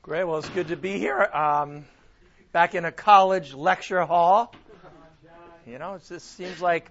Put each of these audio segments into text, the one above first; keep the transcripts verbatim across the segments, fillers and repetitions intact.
Great. Well, it's good to be here. Um, back in a college lecture hall. You know, it just seems like,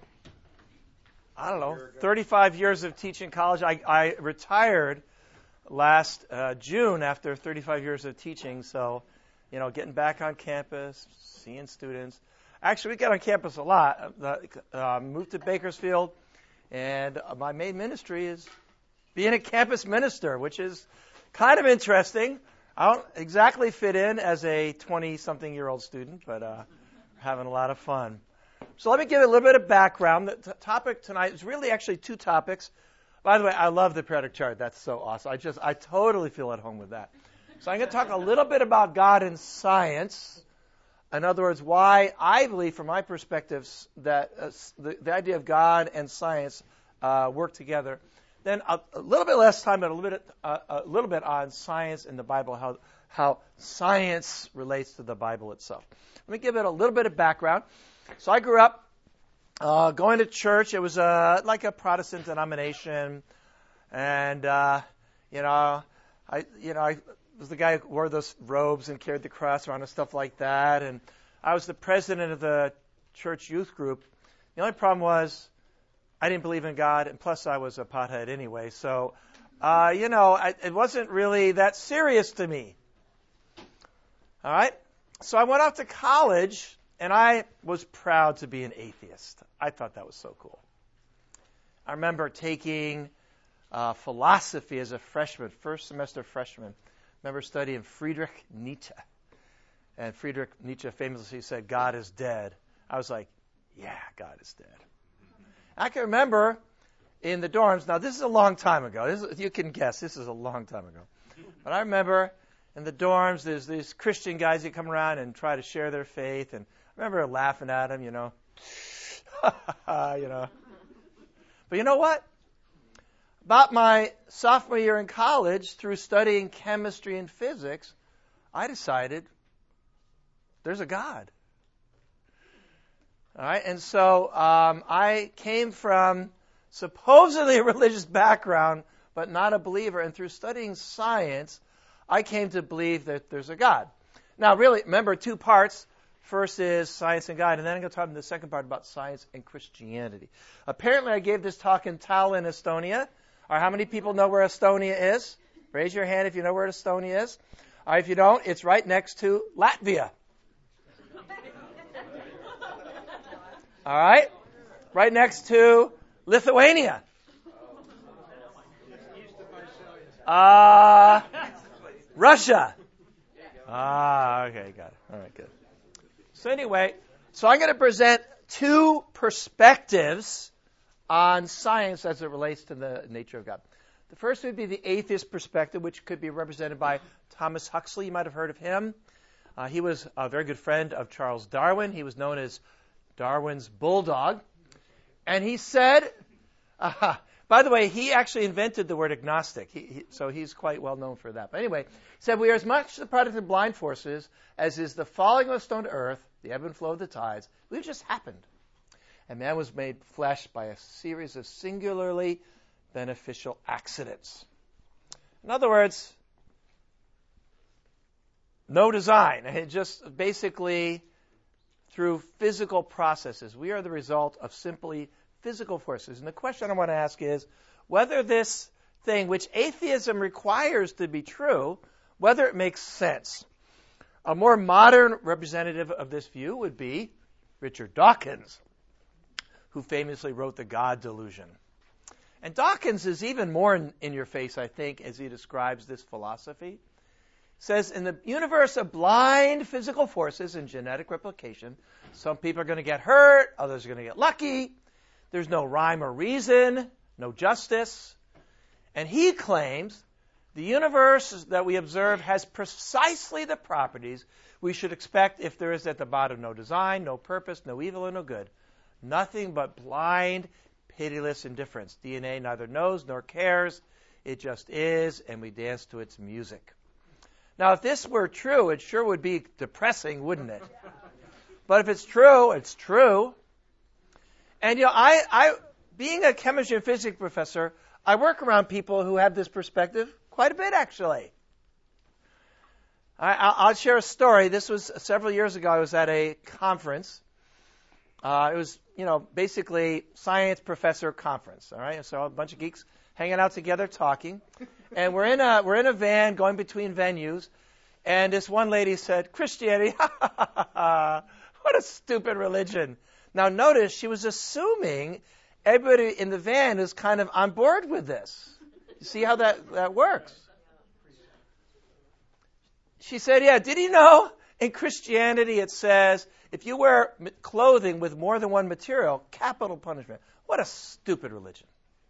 I don't know, thirty-five years of teaching college. I, I retired last uh, June after thirty-five years of teaching. So, you know, getting back on campus, seeing students. Actually, we get on campus a lot. Uh, moved to Bakersfield, and my main ministry is being a campus minister, which is kind of interesting. I don't exactly fit in as a twenty-something-year-old student, but uh, having a lot of fun. So let me give you a little bit of background. The t- topic tonight is really actually two topics. By the way, I love the periodic chart. That's so awesome. I just, I totally feel at home with that. So I'm going to talk a little bit about God and science. In other words, why I believe, from my perspective, that uh, the, the idea of God and science uh, work together. Then a, a little bit less time, but a little bit, uh, a little bit on science in the Bible, how how science relates to the Bible itself. Let me give it a little bit of background. So I grew up uh, going to church. It was uh, like a Protestant denomination, and uh, you know, I you know I was the guy who wore those robes and carried the cross around and stuff like that. And I was the president of the church youth group. The only problem was, I didn't believe in God, and plus I was a pothead anyway. So, uh, you know, I, it wasn't really that serious to me. All right? So I went off to college, and I was proud to be an atheist. I thought that was so cool. I remember taking uh, philosophy as a freshman, first semester freshman. I remember studying Friedrich Nietzsche. And Friedrich Nietzsche famously said, God is dead. I was like, yeah, God is dead. I can remember in the dorms, now this is a long time ago, this is, you can guess, this is a long time ago. But I remember in the dorms, there's these Christian guys that come around and try to share their faith, and I remember laughing at them, you know, you know. But you know what? About my sophomore year in college, through studying chemistry and physics, I decided there's a God. All right, and so um, I came from supposedly a religious background, but not a believer. And through studying science, I came to believe that there's a God. Now, really, remember two parts. First is science and God, and then I'm going to talk in the second part about science and Christianity. Apparently, I gave this talk in Tallinn, Estonia. All right, how many people know where Estonia is? Raise your hand if you know where Estonia is. All right, if you don't, it's right next to Latvia. All right? Right next to Lithuania. Uh, Russia. Ah, okay, got it. All right, good. So anyway, so I'm going to present two perspectives on science as it relates to the nature of God. The first would be the atheist perspective, which could be represented by Thomas Huxley. You might have heard of him. Uh, he was a very good friend of Charles Darwin. He was known as Darwin's bulldog. And he said, uh, by the way, he actually invented the word agnostic, he, he, so he's quite well known for that. But anyway, he said, we are as much the product of blind forces as is the falling of a stone to earth, the ebb and flow of the tides. We've just happened. And man was made flesh by a series of singularly beneficial accidents. In other words, no design. It just basically, through physical processes. We are the result of simply physical forces. And the question I want to ask is whether this thing, which atheism requires to be true, whether it makes sense. A more modern representative of this view would be Richard Dawkins, who famously wrote The God Delusion. And Dawkins is even more in, in your face, I think, as he describes this philosophy. Says, in the universe of blind physical forces and genetic replication, some people are going to get hurt, others are going to get lucky. There's no rhyme or reason, no justice. And he claims the universe that we observe has precisely the properties we should expect if there is at the bottom no design, no purpose, no evil, and no good. Nothing but blind, pitiless indifference. D N A neither knows nor cares. It just is, and we dance to its music. Now, if this were true, it sure would be depressing, wouldn't it? But if it's true, it's true. And, you know, I, I, being a chemistry and physics professor, I work around people who have this perspective quite a bit, actually. I, I'll, I'll share a story. This was several years ago. I was at a conference. Uh, it was, you know, basically science professor conference. All right, so a bunch of geeks hanging out together, talking, and we're in a we're in a van going between venues, and this one lady said, "Christianity, what a stupid religion." Now, notice she was assuming everybody in the van is kind of on board with this. You see how that that works? She said, "Yeah, did you know in Christianity it says if you wear clothing with more than one material, capital punishment." What a stupid religion.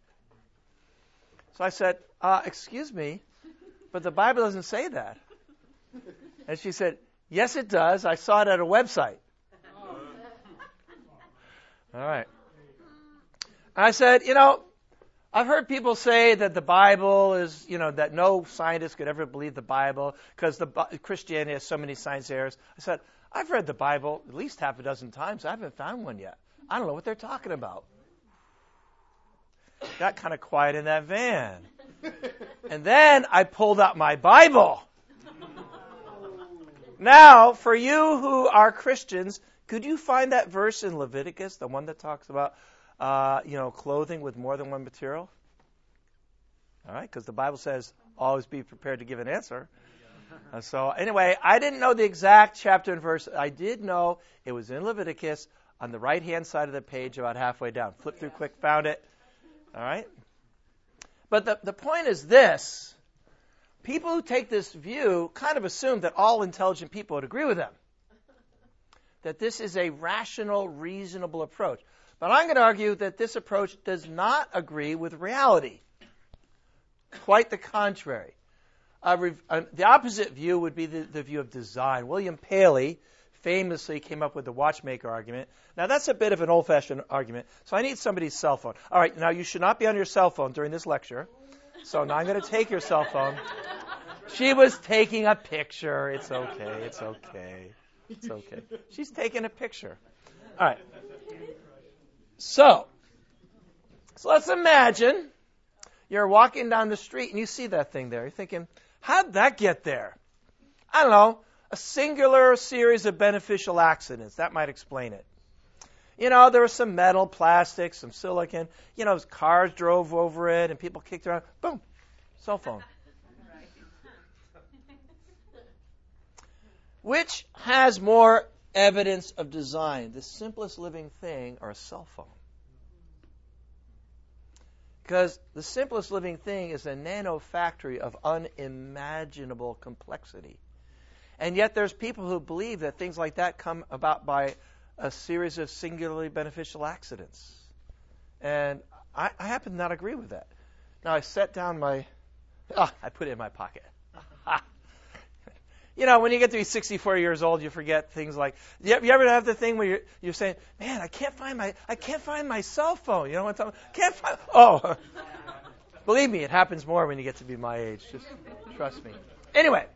So I said, uh, excuse me, but the Bible doesn't say that. And she said, yes, it does. I saw it at a website. All right. I said, you know, I've heard people say that the Bible is, you know, that no scientist could ever believe the Bible because the Christianity has so many science errors. I said, I've read the Bible at least half a dozen times. I haven't found one yet. I don't know what they're talking about. Got kind of quiet in that van. And then I pulled out my Bible. Now, for you who are Christians, could you find that verse in Leviticus, the one that talks about, uh, you know, clothing with more than one material? All right, because the Bible says, always be prepared to give an answer. Uh, so anyway, I didn't know the exact chapter and verse. I did know it was in Leviticus on the right-hand side of the page about halfway down. Flip through quick, found it. All right? But the, the point is this. People who take this view kind of assume that all intelligent people would agree with them. That this is a rational, reasonable approach. But I'm going to argue that this approach does not agree with reality. Quite the contrary. Uh, re- uh, the opposite view would be the, the view of design. William Paley famously came up with the watchmaker argument. Now, that's a bit of an old-fashioned argument, so I need somebody's cell phone. All right, now you should not be on your cell phone during this lecture. So now I'm going to take your cell phone. She was taking a picture. It's okay. It's okay. It's okay. She's taking a picture. All right. So, so let's imagine you're walking down the street and you see that thing there. You're thinking, how'd that get there? I don't know. A singular series of beneficial accidents. That might explain it. You know, there was some metal, plastic, some silicon. You know, cars drove over it and people kicked around. Boom. Cell phone. Which has more evidence of design, the simplest living thing or a cell phone? Because the simplest living thing is a nano factory of unimaginable complexity. And yet there's people who believe that things like that come about by a series of singularly beneficial accidents. And I, I happen to not agree with that. Now I set down my, ah, I put it in my pocket. You know, when you get to be sixty-four years old, you forget things like, you ever have the thing where you're, you're saying, man, I can't find my, I can't find my cell phone. You know what I'm talking about? Can't find, oh. Believe me, it happens more when you get to be my age. Just trust me. Anyway.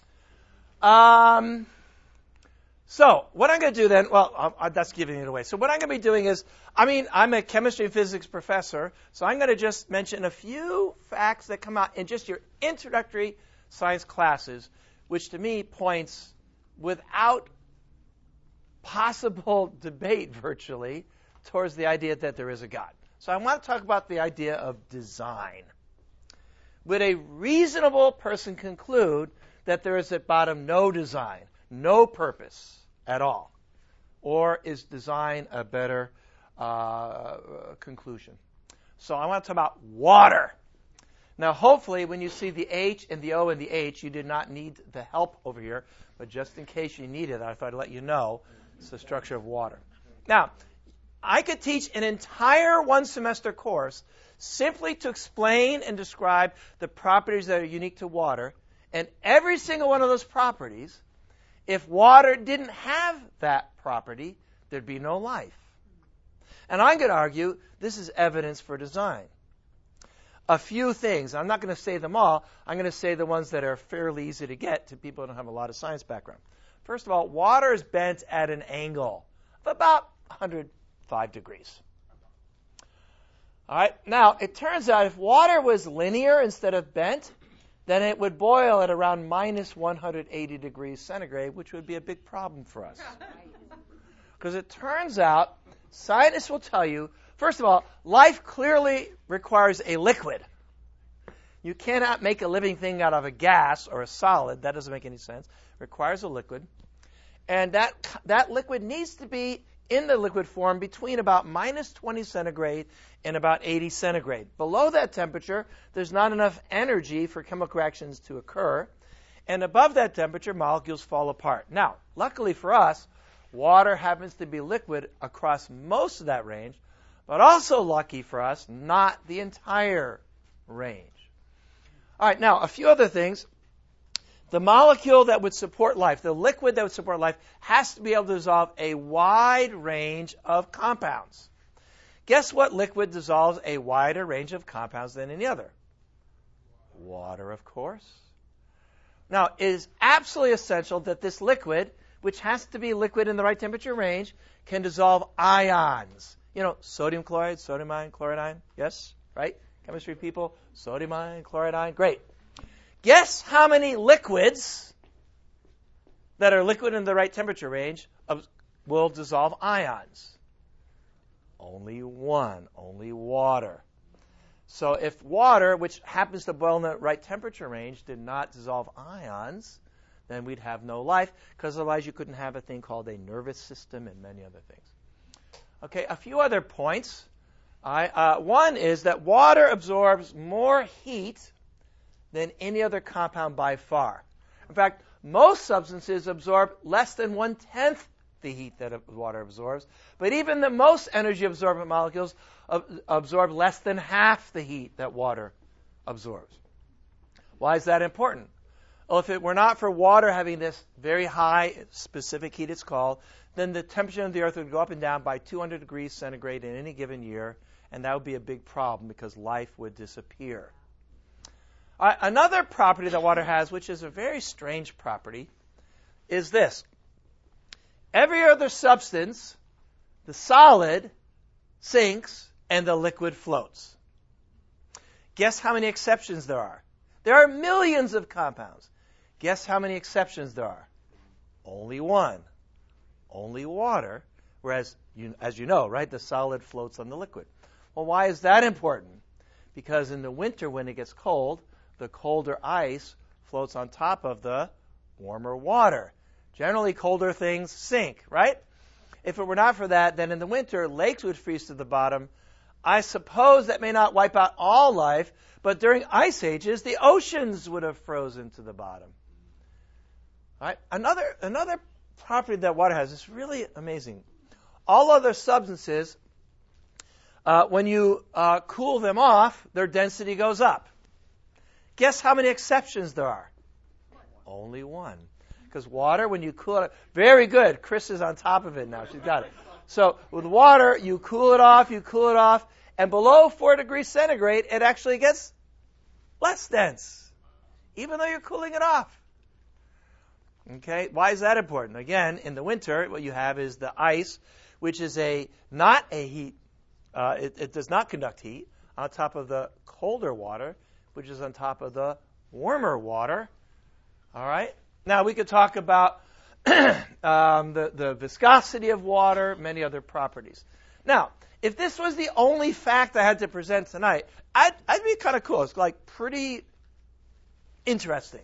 Um, so, what I'm going to do then, well, uh, that's giving it away. So what I'm going to be doing is, I mean, I'm a chemistry and physics professor, so I'm going to just mention a few facts that come out in just your introductory science classes, which to me points, without possible debate virtually, towards the idea that there is a God. So I want to talk about the idea of design. Would a reasonable person conclude that there is at bottom no design, no purpose at all? Or is design a better uh, conclusion? So I want to talk about water. Now, hopefully, when you see the H and the O and the H, you did not need the help over here. But just in case you need it, I thought I'd let you know it's the structure of water. Now, I could teach an entire one-semester course simply to explain and describe the properties that are unique to water. And every single one of those properties, if water didn't have that property, there'd be no life. And I'm going to argue this is evidence for design. A few things. I'm not going to say them all. I'm going to say the ones that are fairly easy to get to people who don't have a lot of science background. First of all, water is bent at an angle of about one hundred five degrees. All right. Now, it turns out if water was linear instead of bent, then it would boil at around minus one hundred eighty degrees centigrade, which would be a big problem for us. Because it turns out, scientists will tell you, first of all, life clearly requires a liquid. You cannot make a living thing out of a gas or a solid. That doesn't make any sense. It requires a liquid. And that that liquid needs to be in the liquid form between about minus twenty centigrade and about eighty centigrade. Below that temperature, there's not enough energy for chemical reactions to occur. And above that temperature, molecules fall apart. Now, luckily for us, water happens to be liquid across most of that range, but also lucky for us, not the entire range. All right, now, a few other things. The molecule that would support life, the liquid that would support life, has to be able to dissolve a wide range of compounds. Guess what liquid dissolves a wider range of compounds than any other? Water, of course. Now, it is absolutely essential that this liquid, which has to be liquid in the right temperature range, can dissolve ions. You know, sodium chloride, sodium ion, chloride ion. Yes? Right? Chemistry people, sodium ion, chloride ion. Great. Guess how many liquids that are liquid in the right temperature range of, will dissolve ions? Only one, only water. So if water, which happens to boil in the right temperature range, did not dissolve ions, then we'd have no life, because otherwise you couldn't have a thing called a nervous system and many other things. Okay, a few other points. I, uh, one is that water absorbs more heat than any other compound by far. In fact, most substances absorb less than one-tenth the heat that water absorbs, but even the most energy-absorbent molecules ab- absorb less than half the heat that water absorbs. Why is that important? Well, if it were not for water having this very high specific heat, it's called, then the temperature of the Earth would go up and down by two hundred degrees centigrade in any given year, and that would be a big problem because life would disappear. Uh, another property that water has, which is a very strange property, is this. Every other substance, the solid sinks and the liquid floats. Guess how many exceptions there are? There are millions of compounds. Guess how many exceptions there are? Only one. Only water, whereas, you, as you know, right, the solid floats on the liquid. Well, why is that important? Because in the winter when it gets cold, the colder ice floats on top of the warmer water. Generally, colder things sink, right? If it were not for that, then in the winter, lakes would freeze to the bottom. I suppose that may not wipe out all life, but during ice ages, the oceans would have frozen to the bottom. All right? Another, another property that water has is really amazing. All other substances, uh, when you uh, cool them off, their density goes up. Guess how many exceptions there are? Only one. Because water, when you cool it, very good. Chris is on top of it now. She's got it. So with water, you cool it off, you cool it off, and below four degrees centigrade, it actually gets less dense, even though you're cooling it off. Okay, why is that important? Again, in the winter, what you have is the ice, which is a not a heat, uh, it, it does not conduct heat, on top of the colder water, which is on top of the warmer water. All right? Now, we could talk about um, the, the viscosity of water, many other properties. Now, if this was the only fact I had to present tonight, I'd, I'd be kind of cool. It's like pretty interesting.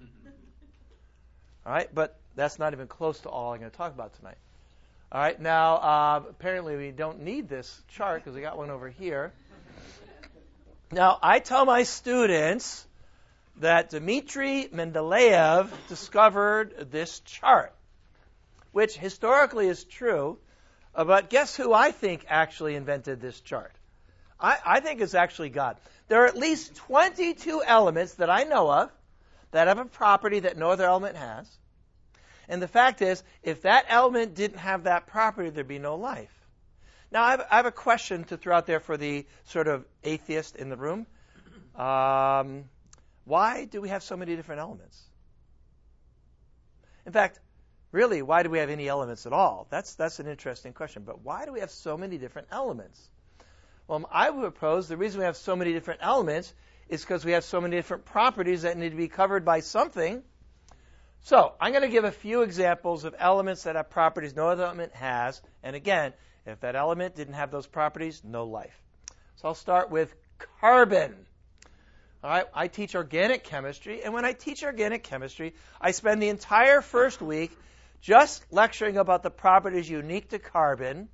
All right? But that's not even close to all I'm going to talk about tonight. All right? Now, uh, apparently we don't need this chart because we got one over here. Now, I tell my students that Dmitry Mendeleev discovered this chart, which historically is true, uh, but guess who I think actually invented this chart? I, I think it's actually God. There are at least twenty-two elements that I know of that have a property that no other element has. And the fact is, if that element didn't have that property, there'd be no life. Now, I have, I have a question to throw out there for the sort of atheist in the room. Um, why do we have so many different elements? In fact, really, why do we have any elements at all? That's that's an interesting question. But why do we have so many different elements? Well, I would propose the reason we have so many different elements is because we have so many different properties that need to be covered by something. So I'm going to give a few examples of elements that have properties no other element has. And again, if that element didn't have those properties, no life. So I'll start with carbon. All right, I teach organic chemistry, and when I teach organic chemistry, I spend the entire first week just lecturing about the properties unique to carbon.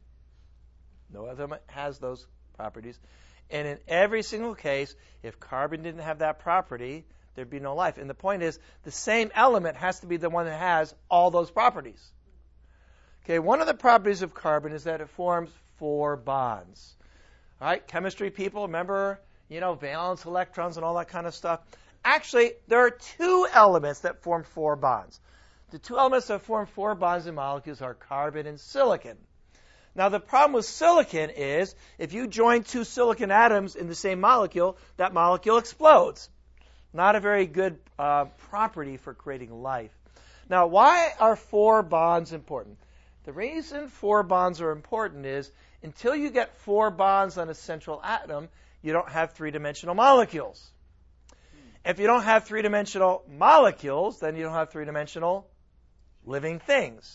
No other element has those properties. And in every single case, if carbon didn't have that property, there'd be no life. And the point is, the same element has to be the one that has all those properties. Okay, one of the properties of carbon is that it forms four bonds. All right, chemistry people, remember, you know, valence electrons and all that kind of stuff? Actually, there are two elements that form four bonds. The two elements that form four bonds in molecules are carbon and silicon. Now, the problem with silicon is if you join two silicon atoms in the same molecule, that molecule explodes. Not a very good uh, property for creating life. Now, why are four bonds important? The reason four bonds are important is until you get four bonds on a central atom, you don't have three-dimensional molecules. If you don't have three-dimensional molecules, then you don't have three-dimensional living things.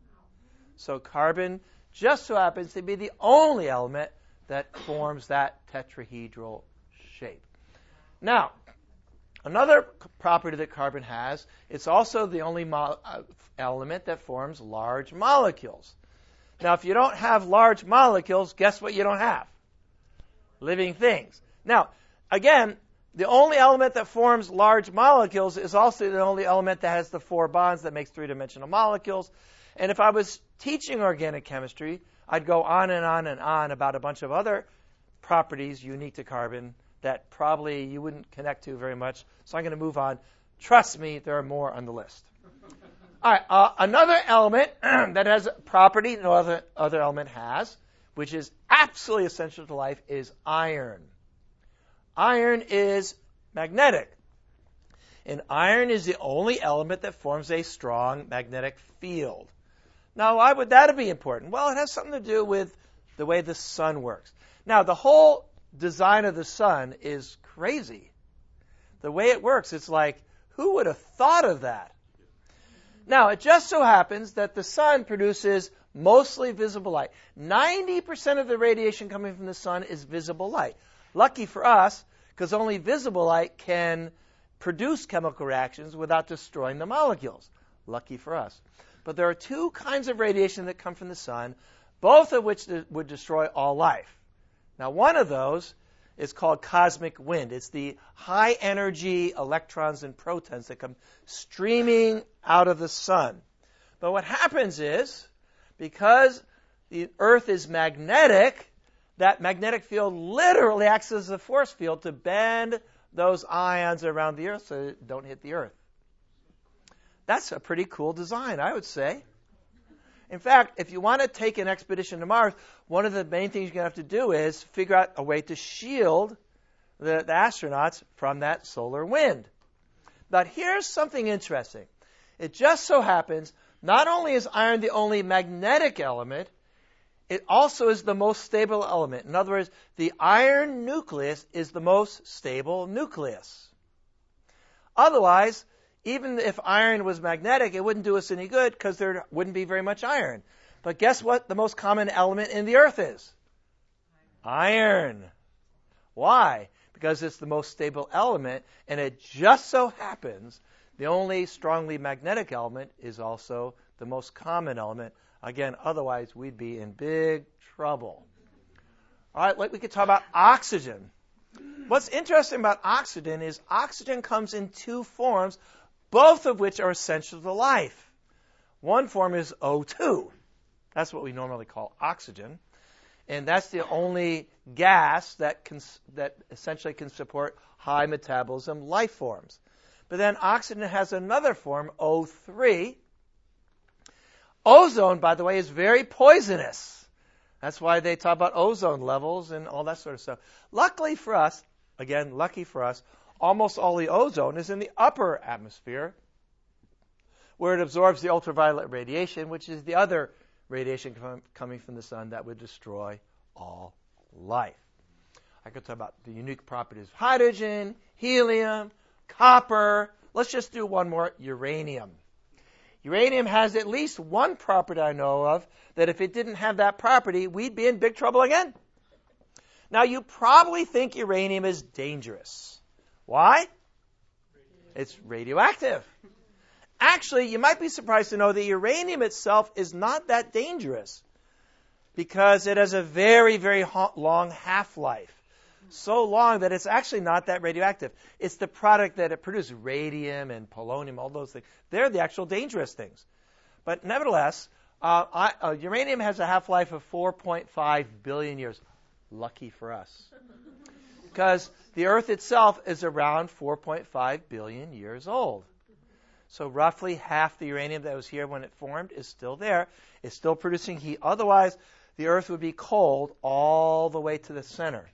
So carbon just so happens to be the only element that forms that tetrahedral shape. Now, another property that carbon has, it's also the only mo- uh, element that forms large molecules. Now, if you don't have large molecules, guess what you don't have? Living things. Now, again, the only element that forms large molecules is also the only element that has the four bonds that makes three-dimensional molecules. And if I was teaching organic chemistry, I'd go on and on and on about a bunch of other properties unique to carbon that probably you wouldn't connect to very much. So I'm going to move on. Trust me, there are more on the list. All right, uh, another element that has a property no other, other element has, which is absolutely essential to life, is iron. Iron is magnetic. And iron is the only element that forms a strong magnetic field. Now, why would that be important? Well, it has something to do with the way the sun works. Now, the whole design of the sun is crazy. The way it works, it's like, who would have thought of that? Now, it just so happens that the sun produces mostly visible light. ninety percent of the radiation coming from the sun is visible light. Lucky for us, because only visible light can produce chemical reactions without destroying the molecules. Lucky for us. But there are two kinds of radiation that come from the sun, both of which would destroy all life. Now, one of those is called cosmic wind. It's the high-energy electrons and protons that come streaming out of the sun. But what happens is, because the Earth is magnetic, that magnetic field literally acts as a force field to bend those ions around the Earth so they don't hit the Earth. That's a pretty cool design, I would say. In fact, if you want to take an expedition to Mars, one of the main things you're going to have to do is figure out a way to shield the, the astronauts from that solar wind. But here's something interesting. It just so happens, not only is iron the only magnetic element, it also is the most stable element. In other words, the iron nucleus is the most stable nucleus. Otherwise, even if iron was magnetic, it wouldn't do us any good because there wouldn't be very much iron. But guess what the most common element in the Earth is? Iron. Why? Because it's the most stable element, and it just so happens the only strongly magnetic element is also the most common element. Again, otherwise we'd be in big trouble. All right, like we could talk about oxygen. What's interesting about oxygen is oxygen comes in two forms, both of which are essential to life. One form is O two. That's what we normally call oxygen. And that's the only gas that can, that essentially can support high metabolism life forms. But then oxygen has another form, O three. Ozone, by the way, is very poisonous. That's why they talk about ozone levels and all that sort of stuff. Luckily for us, again, lucky for us, almost all the ozone is in the upper atmosphere, where it absorbs the ultraviolet radiation, which is the other radiation com- coming from the sun that would destroy all life. I going to talk about the unique properties of hydrogen, helium, copper. Let's just do one more, uranium. Uranium has at least one property I know of that if it didn't have that property, we'd be in big trouble again. Now, you probably think uranium is dangerous. Why? It's radioactive. Actually, you might be surprised to know that uranium itself is not that dangerous because it has a very, very long half-life. So long that it's actually not that radioactive. It's the product that it produces, radium and polonium, all those things. They're the actual dangerous things. But nevertheless, uh, I, uh, uranium has a half-life of four point five billion years. Lucky for us. Because the Earth itself is around four point five billion years old. So roughly half the uranium that was here when it formed is still there. It's still producing heat. Otherwise, the Earth would be cold all the way to the center.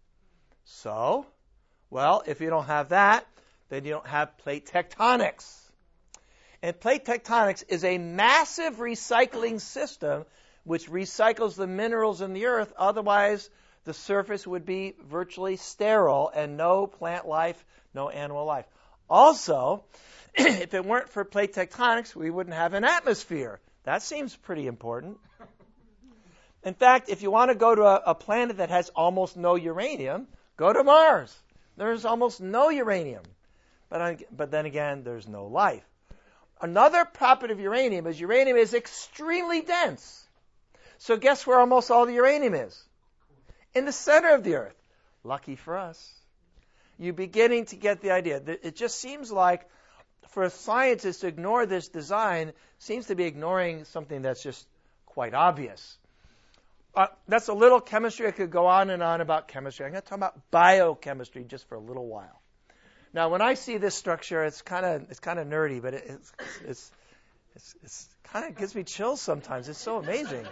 So, well, if you don't have that, then you don't have plate tectonics. And plate tectonics is a massive recycling system which recycles the minerals in the earth. Otherwise, the surface would be virtually sterile and no plant life, no animal life. Also, if it weren't for plate tectonics, we wouldn't have an atmosphere. That seems pretty important. In fact, if you want to go to a, a planet that has almost no uranium, go to Mars. There's almost no uranium. But, but then again, there's no life. Another property of uranium is uranium is extremely dense. So guess where almost all the uranium is? In the center of the Earth. Lucky for us. You're beginning to get the idea. It just seems like for a scientist to ignore this design seems to be ignoring something that's just quite obvious. Uh, that's a little chemistry. I could go on and on about chemistry. I'm going to talk about biochemistry just for a little while. Now, when I see this structure, it's kind of it's kind of nerdy, but it, it's it's it's, it's kind of gives me chills sometimes. It's so amazing.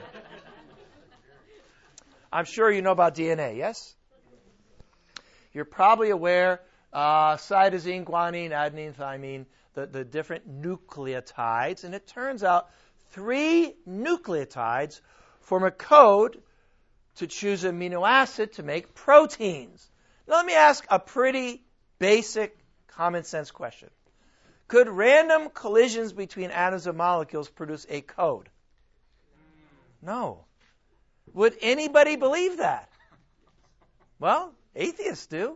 I'm sure you know about D N A, yes? You're probably aware uh, cytosine, guanine, adenine, thymine, the, the different nucleotides, and it turns out three nucleotides form a code to choose an amino acid to make proteins. Now, let me ask a pretty basic common sense question. Could random collisions between atoms of molecules produce a code? No. Would anybody believe that? Well, atheists do.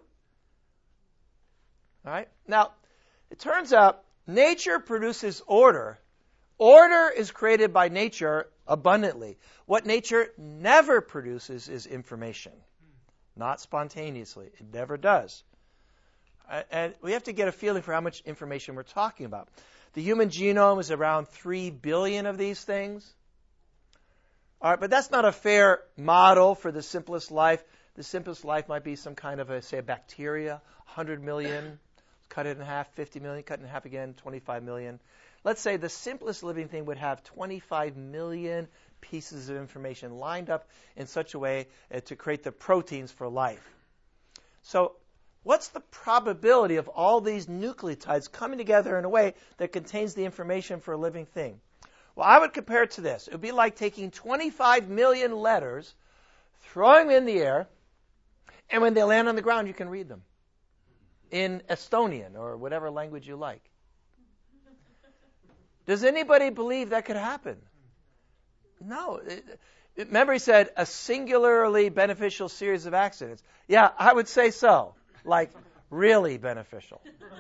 All right? Now, it turns out nature produces order. Order is created by nature abundantly. What nature never produces is information. Not spontaneously. It never does. And we have to get a feeling for how much information we're talking about. The human genome is around three billion of these things. All right, but that's not a fair model for the simplest life. The simplest life might be some kind of a, say, a bacteria, one hundred million, cut it in half, fifty million, cut it in half again, twenty-five million. Let's say the simplest living thing would have twenty-five million pieces of information lined up in such a way uh, to create the proteins for life. So what's the probability of all these nucleotides coming together in a way that contains the information for a living thing? Well, I would compare it to this. It would be like taking twenty-five million letters, throwing them in the air, and when they land on the ground, you can read them in Estonian or whatever language you like. Does anybody believe that could happen? No. It, it, remember he said a singularly beneficial series of accidents. Yeah, I would say so. Like, really beneficial.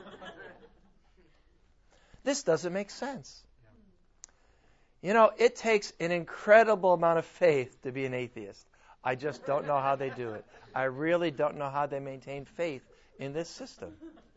This doesn't make sense. You know, it takes an incredible amount of faith to be an atheist. I just don't know how they do it. I really don't know how they maintain faith in this system.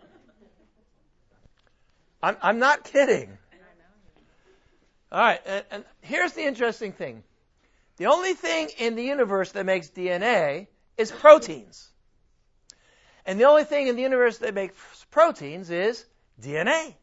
I'm, I'm not kidding. All right, and, and here's the interesting thing. The only thing in the universe that makes D N A is proteins. And the only thing in the universe that makes proteins is D N A.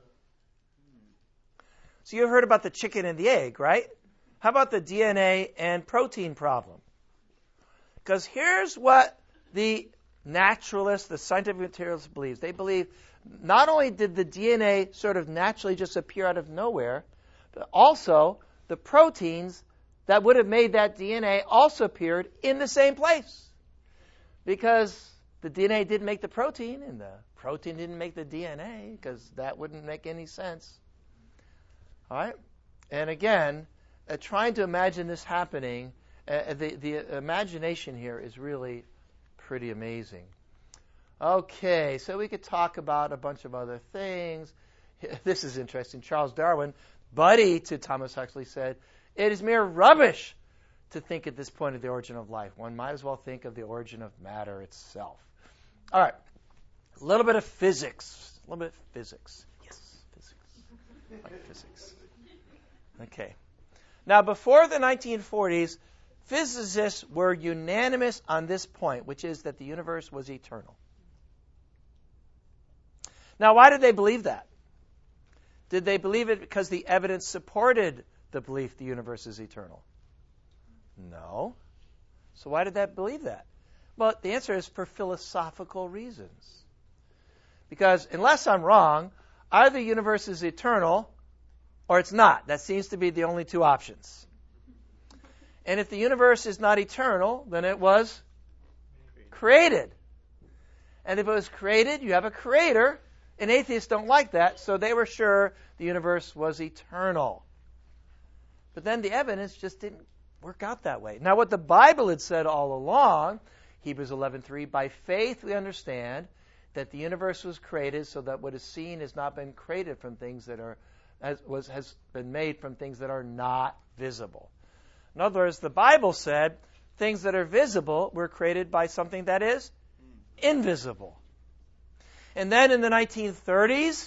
So you've heard about the chicken and the egg, right? How about the D N A and protein problem? Because here's what the naturalists, the scientific materialists believes. They believe not only did the D N A sort of naturally just appear out of nowhere, but also the proteins that would have made that D N A also appeared in the same place. because the D N A didn't make the protein, and the protein didn't make the D N A, because that wouldn't make any sense. All right? And again, uh, trying to imagine this happening, uh, the, the imagination here is really pretty amazing. Okay, so we could talk about a bunch of other things. This is interesting. Charles Darwin, buddy to Thomas Huxley, said, "It is mere rubbish to think at this point of the origin of life. One might as well think of the origin of matter itself." All right, a little bit of physics. A little bit of physics. Yes, physics. Like physics. Okay. Now, before the nineteen forties, physicists were unanimous on this point, which is that the universe was eternal. Now, why did they believe that? Did they believe it because the evidence supported the belief the universe is eternal? No. So why did they believe that? Well, the answer is for philosophical reasons. Because unless I'm wrong, either the universe is eternal or it's not. That seems to be the only two options. And if the universe is not eternal, then it was created. And if it was created, you have a creator. And atheists don't like that, so they were sure the universe was eternal. But then the evidence just didn't work out that way. Now, what the Bible had said all along, Hebrews eleven three, by faith we understand that the universe was created so that what is seen has not been created from things that are, as was has been made from things that are not visible. In other words, the Bible said things that are visible were created by something that is invisible. And then in the nineteen thirties,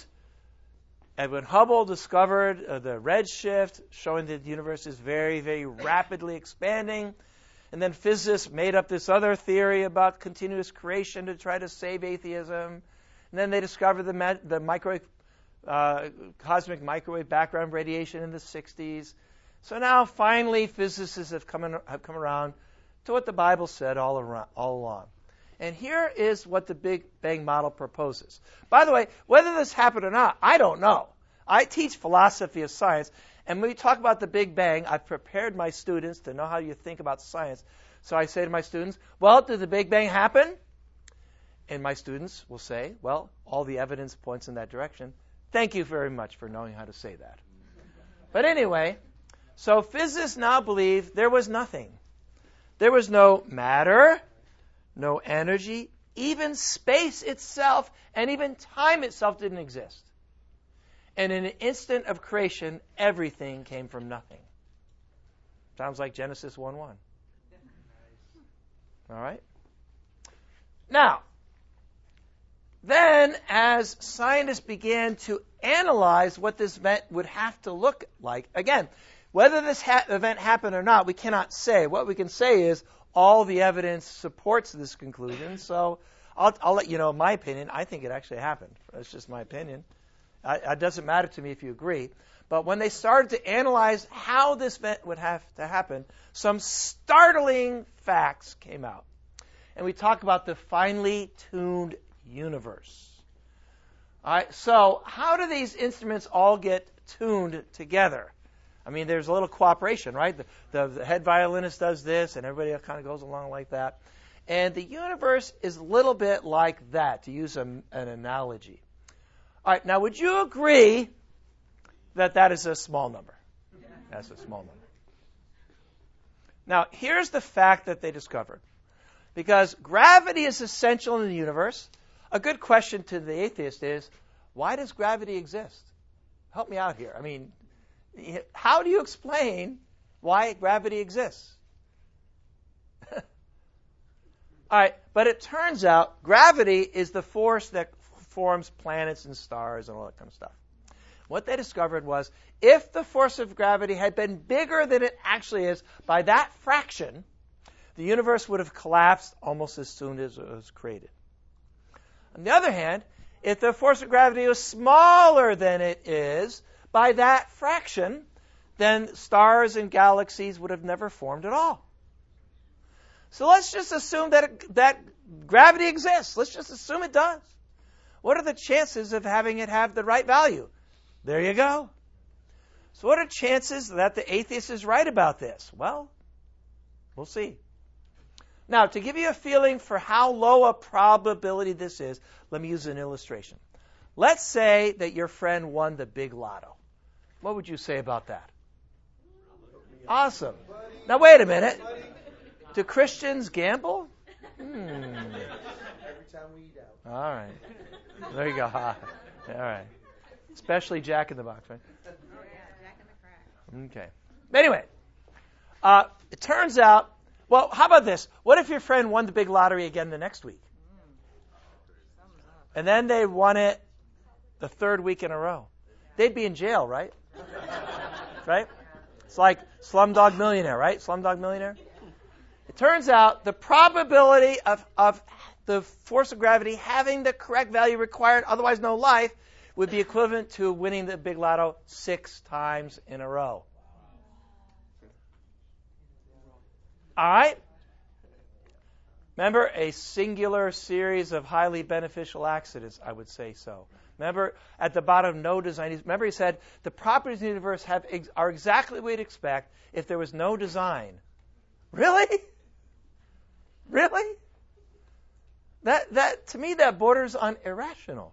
Edwin Hubble discovered uh, the redshift, showing that the universe is very, very rapidly expanding. And then physicists made up this other theory about continuous creation to try to save atheism. And then they discovered the, ma- the microwave, uh, cosmic microwave background radiation in the sixties. So now, finally, physicists have come, in, have come around to what the Bible said all, around, all along. And here is what the Big Bang model proposes. By the way, whether this happened or not, I don't know. I teach philosophy of science, and when we talk about the Big Bang, I've prepared my students to know how you think about science. So I say to my students, well, did the Big Bang happen? And my students will say, well, all the evidence points in that direction. Thank you very much for knowing how to say that. But anyway, so physicists now believe there was nothing. There was no matter, no energy, even space itself, and even time itself didn't exist. And in an instant of creation, everything came from nothing. Sounds like Genesis one one. All right? Now, then as scientists began to analyze what this event would have to look like, again, whether this ha- event happened or not, we cannot say. What we can say is all the evidence supports this conclusion. So I'll, I'll let you know my opinion. I think it actually happened. That's just my opinion. I, it doesn't matter to me if you agree. But when they started to analyze how this event would have to happen, some startling facts came out. And we talk about the finely tuned universe. All right, so how do these instruments all get tuned together? I mean, there's a little cooperation, right? The, the, the head violinist does this, and everybody kind of goes along like that. And the universe is a little bit like that, to use a, an analogy. All right, now would you agree that that is a small number? That's a small number. Now, here's the fact that they discovered. Because gravity is essential in the universe, a good question to the atheist is, why does gravity exist? Help me out here. I mean, how do you explain why gravity exists? All right, but it turns out gravity is the force that forms planets and stars and all that kind of stuff. What they discovered was if the force of gravity had been bigger than it actually is by that fraction, the universe would have collapsed almost as soon as it was created. On the other hand, if the force of gravity was smaller than it is, by that fraction, then stars and galaxies would have never formed at all. So let's just assume that it, that gravity exists. Let's just assume it does. What are the chances of having it have the right value? There you go. So what are chances that the atheist is right about this? Well, we'll see. Now, to give you a feeling for how low a probability this is, let me use an illustration. Let's say that your friend won the big lotto. What would you say about that? Awesome. Now, wait a minute. Do Christians gamble? Hmm. Every time we eat out. All right. There you go. All right. Especially Jack in the Box, right? Oh, yeah, Jack in the Crack. Okay. Anyway, uh, it turns out, well, how about this? What if your friend won the big lottery again the next week? And then they won it the third week in a row. They'd be in jail, right? Right? It's like Slumdog Millionaire, right? Slumdog Millionaire. It turns out the probability of, of the force of gravity having the correct value required, otherwise no life, would be equivalent to winning the big lotto six times in a row. All right? Remember, a singular series of highly beneficial accidents, I would say so. Remember, at the bottom, no design. Remember, he said the properties of the universe have are exactly what we'd expect if there was no design. Really? Really? That that to me that borders on irrational.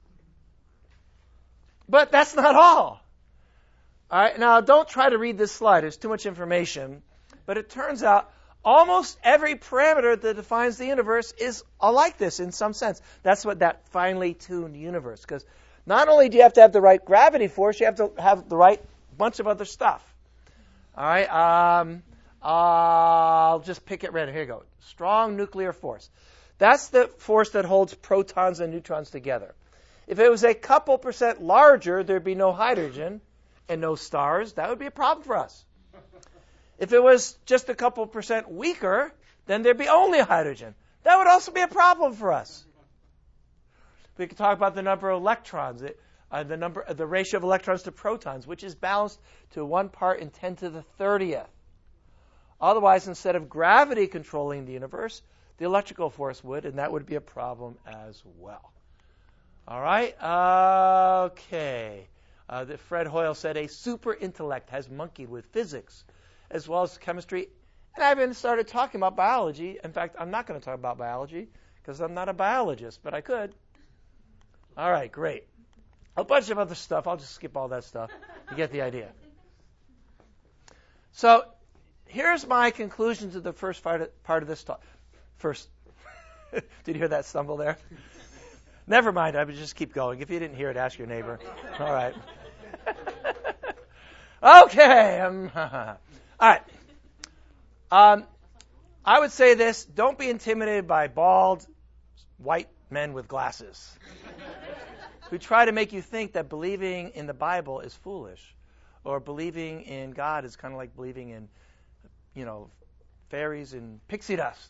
But that's not all. All right, now don't try to read this slide. There's too much information. But it turns out almost every parameter that defines the universe is like this in some sense. That's what that finely tuned universe. Because not only do you have to have the right gravity force, you have to have the right bunch of other stuff. All right, um, I'll just pick it random. Here you go. Strong nuclear force. That's the force that holds protons and neutrons together. If it was a couple percent larger, there'd be no hydrogen and no stars. That would be a problem for us. If it was just a couple percent weaker, then there'd be only hydrogen. That would also be a problem for us. We could talk about the number of electrons, uh, the number, uh, the ratio of electrons to protons, which is balanced to one part in ten to the thirtieth. Otherwise, instead of gravity controlling the universe, the electrical force would, and that would be a problem as well. All right? Uh, okay. Uh, the Fred Hoyle said, a super intellect has monkeyed with physics as well as chemistry. And I haven't started talking about biology. In fact, I'm not going to talk about biology because I'm not a biologist, but I could. All right, great. A bunch of other stuff. I'll just skip all that stuff. You get the idea. So here's my conclusion to the first part of, part of this talk. First, did you hear that stumble there? Never mind. I would just keep going. If you didn't hear it, ask your neighbor. All right. Okay. Um, all right. Um, I would say this. Don't be intimidated by bald, white men with glasses who try to make you think that believing in the Bible is foolish, or believing in God is kind of like believing in, you know, fairies and pixie dust.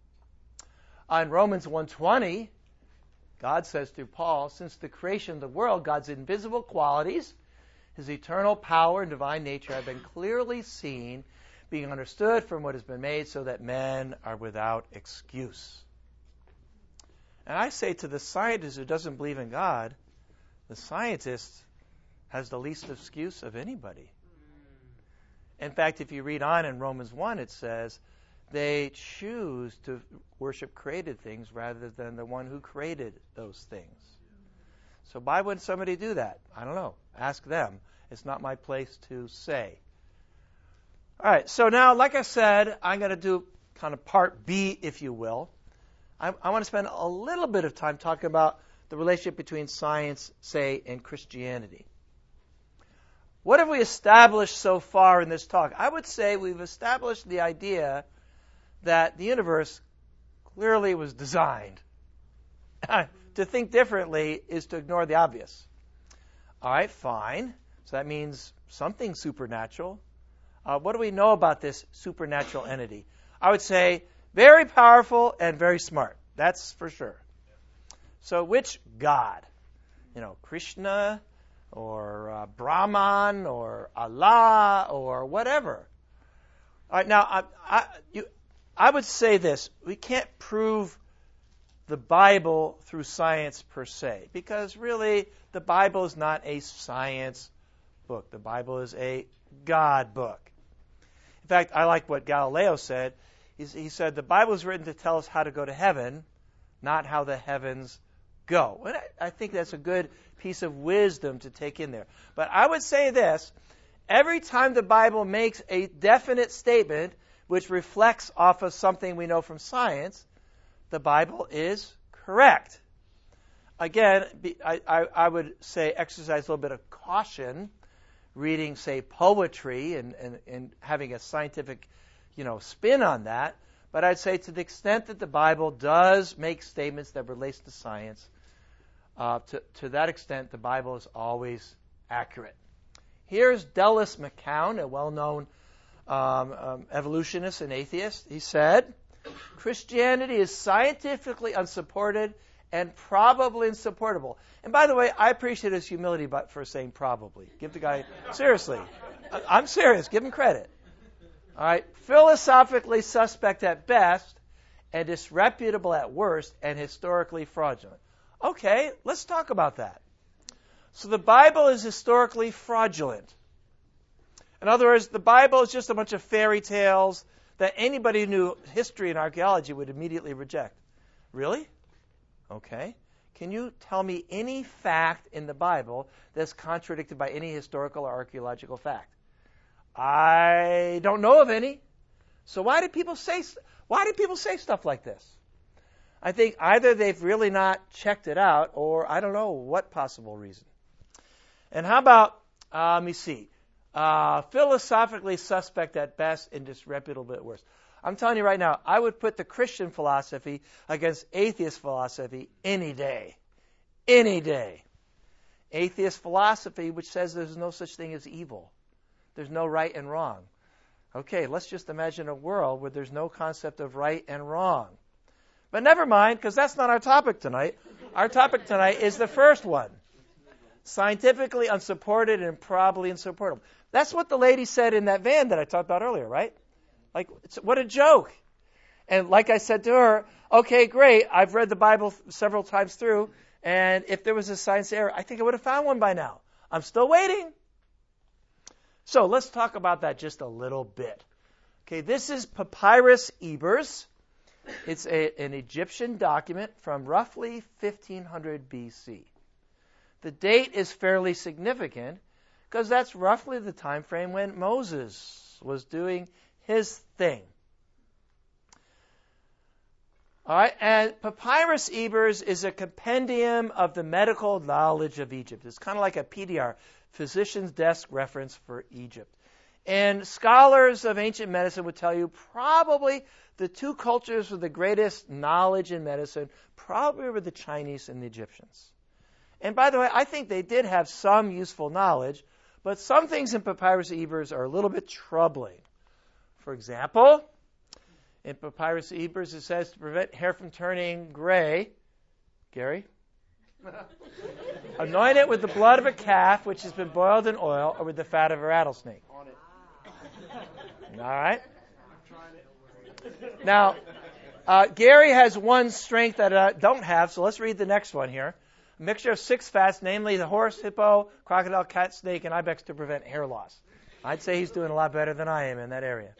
Uh, in Romans one twenty, God says through Paul, since the creation of the world, God's invisible qualities, his eternal power and divine nature have been clearly seen, being understood from what has been made, so that men are without excuse. And I say to the scientist who doesn't believe in God, the scientist has the least excuse of anybody. In fact, if you read on in Romans one, it says, they choose to worship created things rather than the one who created those things. So why would somebody do that? I don't know. Ask them. It's not my place to say. All right, so now, like I said, I'm going to do kind of part B, if you will. I, I want to spend a little bit of time talking about the relationship between science, say, and Christianity. What have we established so far in this talk? I would say we've established the idea that the universe clearly was designed. To think differently is to ignore the obvious. All right, fine. So that means something supernatural. Uh, what do we know about this supernatural entity? I would say very powerful and very smart. That's for sure. So which God? You know, Krishna or uh, Brahman or Allah or whatever. All right, now, I, I, you, I would say this. We can't prove the Bible through science per se, because really the Bible is not a science book. The Bible is a God book. In fact, I like what Galileo said. He's, he said, the Bible is written to tell us how to go to heaven, not how the heavens go. And I, I think that's a good piece of wisdom to take in there. But I would say this, every time the Bible makes a definite statement which reflects off of something we know from science, the Bible is correct. Again, I, I, I would say exercise a little bit of caution reading, say, poetry and, and, and having a scientific, you know, spin on that. But I'd say to the extent that the Bible does make statements that relate to science, uh, to, to that extent, the Bible is always accurate. Here's Dallas McCown, a well-known um, um, evolutionist and atheist. He said, Christianity is scientifically unsupported and probably insupportable. And by the way, I appreciate his humility but for saying probably. Give the guy, seriously, I'm serious, give him credit. All right, philosophically suspect at best and disreputable at worst and historically fraudulent. Okay, let's talk about that. So the Bible is historically fraudulent. In other words, the Bible is just a bunch of fairy tales that anybody who knew history and archaeology would immediately reject. Really? Okay. Can you tell me any fact in the Bible that's contradicted by any historical or archaeological fact? I don't know of any. So why do people say why do people say stuff like this? I think either they've really not checked it out, or I don't know what possible reason. And how about, uh, let me see, uh, philosophically suspect at best and disreputable at worst. I'm telling you right now, I would put the Christian philosophy against atheist philosophy any day. Any day. Atheist philosophy, which says there's no such thing as evil. There's no right and wrong. Okay, let's just imagine a world where there's no concept of right and wrong. But never mind, because that's not our topic tonight. Our topic tonight is the first one. Scientifically unsupported and probably insupportable. That's what the lady said in that van that I talked about earlier, right? Like, it's, what a joke. And like I said to her, okay, great, I've read the Bible several times through, and if there was a science error, I think I would have found one by now. I'm still waiting. So let's talk about that just a little bit. Okay, this is Papyrus Ebers. It's a, an Egyptian document from roughly fifteen hundred B C. The date is fairly significant because that's roughly the time frame when Moses was doing his thing. All right, and Papyrus Ebers is a compendium of the medical knowledge of Egypt. It's kind of like a P D R, Physician's Desk Reference for Egypt. And scholars of ancient medicine would tell you probably the two cultures with the greatest knowledge in medicine probably were the Chinese and the Egyptians. And by the way, I think they did have some useful knowledge, but some things in Papyrus Ebers are a little bit troubling. For example, in Papyrus Ebers it says to prevent hair from turning gray, Gary, anoint it with the blood of a calf which has been boiled in oil or with the fat of a rattlesnake. All right. Now, uh, Gary has one strength that I don't have, so let's read the next one here. A mixture of six fats, namely the horse, hippo, crocodile, cat, snake, and ibex to prevent hair loss. I'd say he's doing a lot better than I am in that area.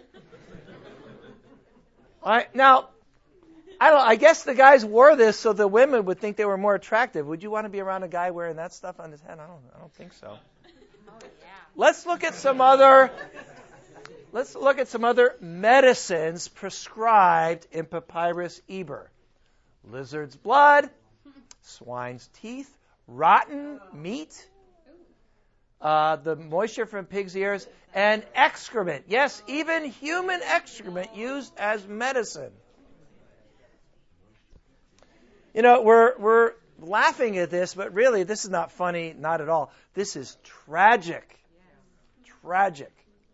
All right, now, I don't. I guess the guys wore this so the women would think they were more attractive. Would you want to be around a guy wearing that stuff on his head? I don't. I don't think so. Oh, yeah. Let's look at some other. Let's look at some other medicines prescribed in Papyrus Eber. Lizard's blood, swine's teeth, rotten meat, uh, the moisture from pig's ears, and excrement. Yes, even human excrement used as medicine. You know, we're we're laughing at this, but really this is not funny, not at all. This is tragic. Tragic.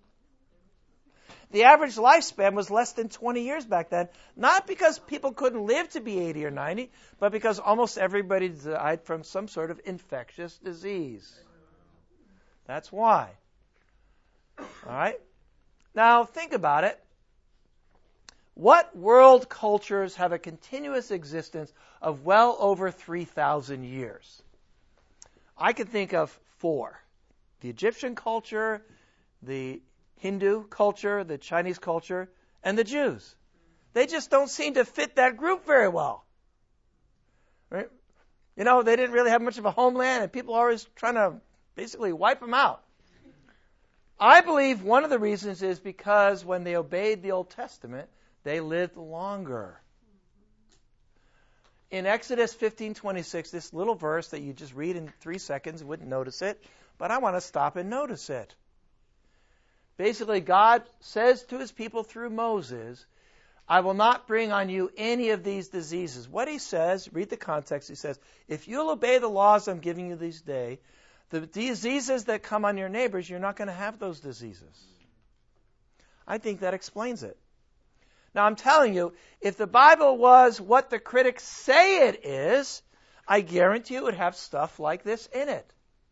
The average lifespan was less than twenty years back then, not because people couldn't live to be eighty or ninety, but because almost everybody died from some sort of infectious disease. That's why. All right? Now, think about it. What world cultures have a continuous existence of well over three thousand years? I can think of four. The Egyptian culture, the Hindu culture, the Chinese culture, and the Jews. they just don't seem to fit that group very well. Right? You know, they didn't really have much of a homeland, and people are always trying to basically wipe them out. I believe one of the reasons is because when they obeyed the Old Testament, they lived longer. In Exodus fifteen twenty-six, this little verse that you just read in three seconds, you wouldn't notice it, but I want to stop and notice it. Basically, God says to his people through Moses, I will not bring on you any of these diseases. What he says, read the context, he says, if you'll obey the laws I'm giving you this day, the diseases that come on your neighbors, you're not going to have those diseases. I think that explains it. Now, I'm telling you, if the Bible was what the critics say it is, I guarantee it would have stuff like this in it.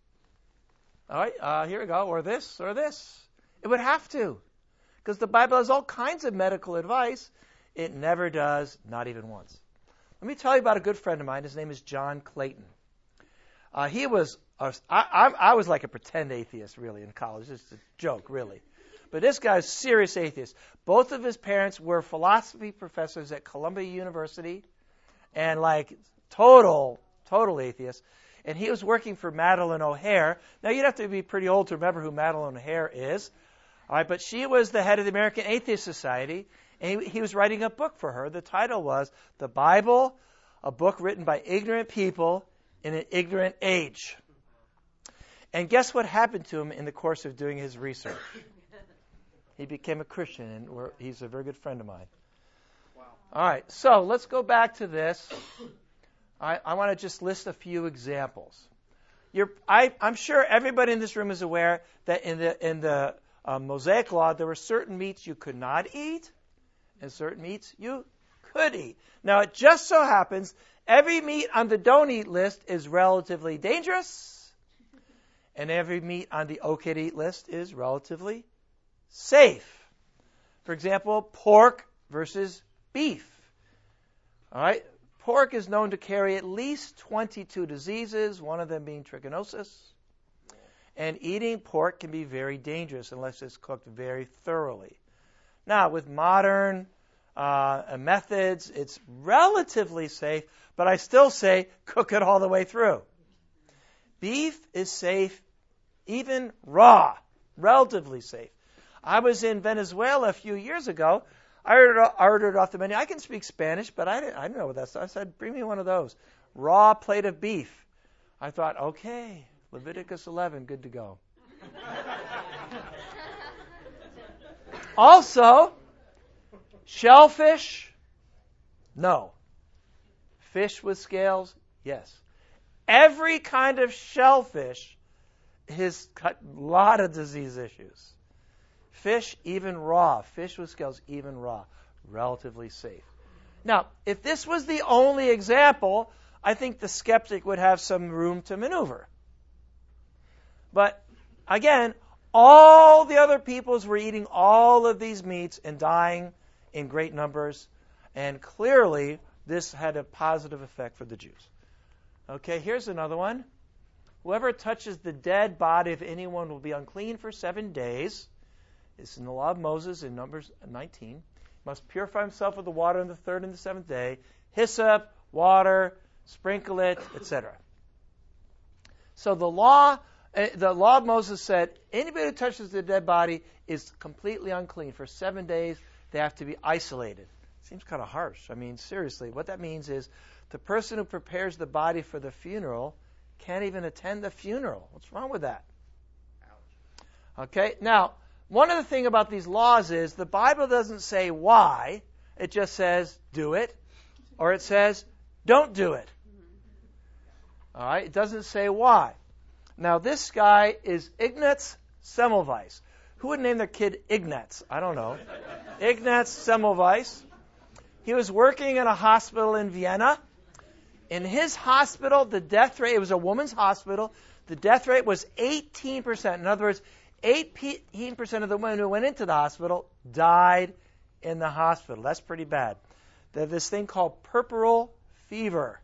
All right, uh, here we go, or this, or this. It would have to, because the Bible has all kinds of medical advice. It never does, not even once. Let me tell you about a good friend of mine. His name is John Clayton. Uh, he was, a, I, I, I was like a pretend atheist, really, in college. It's a joke, really. But this guy's a serious atheist. Both of his parents were philosophy professors at Columbia University, and like total, total atheists. And he was working for Madeleine O'Hair. Now, you'd have to be pretty old to remember who Madeleine O'Hair is. All right, but she was the head of the American Atheist Society, and he, he was writing a book for her. The title was The Bible, a book written by ignorant people in an ignorant age. And guess what happened to him in the course of doing his research? He became a Christian, and we're, he's a very good friend of mine. Wow. All right, so let's go back to this. I, I want to just list a few examples. You're, I, I'm sure everybody in this room is aware that in the in the uh, Mosaic Law, there were certain meats you could not eat, and certain meats you could eat. Now, it just so happens every meat on the don't eat list is relatively dangerous, and every meat on the okay to eat list is relatively safe. For example, pork versus beef. All right, pork is known to carry at least twenty-two diseases, one of them being trichinosis. And eating pork can be very dangerous unless it's cooked very thoroughly. Now, with modern uh, methods, it's relatively safe, but I still say cook it all the way through. Beef is safe, even raw, relatively safe. I was in Venezuela a few years ago. I ordered, I ordered off the menu. I can speak Spanish, but I didn't, I didn't know what that's. I said, bring me one of those. Raw plate of beef. I thought, okay, Leviticus eleven, good to go. Also, shellfish, no. Fish with scales, yes. Every kind of shellfish has got a lot of disease issues. Fish, even raw, fish with scales, even raw, relatively safe. Now, if this was the only example, I think the skeptic would have some room to maneuver. But again, all the other peoples were eating all of these meats and dying in great numbers, and clearly this had a positive effect for the Jews. Okay, here's another one. Whoever touches the dead body of anyone will be unclean for seven days. It's in the law of Moses in Numbers nineteen. Must purify himself with the water on the third and the seventh day. Hyssop, water, sprinkle it, et cetera. So the law, uh, the law of Moses said anybody who touches the dead body is completely unclean for seven days. They have to be isolated. Seems kind of harsh. I mean, seriously, what that means is the person who prepares the body for the funeral can't even attend the funeral. What's wrong with that? Ouch. Okay, now, one of the things about these laws is the Bible doesn't say why. It just says do it, or it says don't do it. All right, it doesn't say why. Now, this guy is Ignaz Semmelweis. Who would name their kid Ignaz? I don't know. Ignaz Semmelweis. He was working in a hospital in Vienna. In his hospital, the death rate, it was a woman's hospital, the death rate was eighteen percent. In other words, eighteen percent of the women who went into the hospital died in the hospital. That's pretty bad. They have this thing called puerperal fever.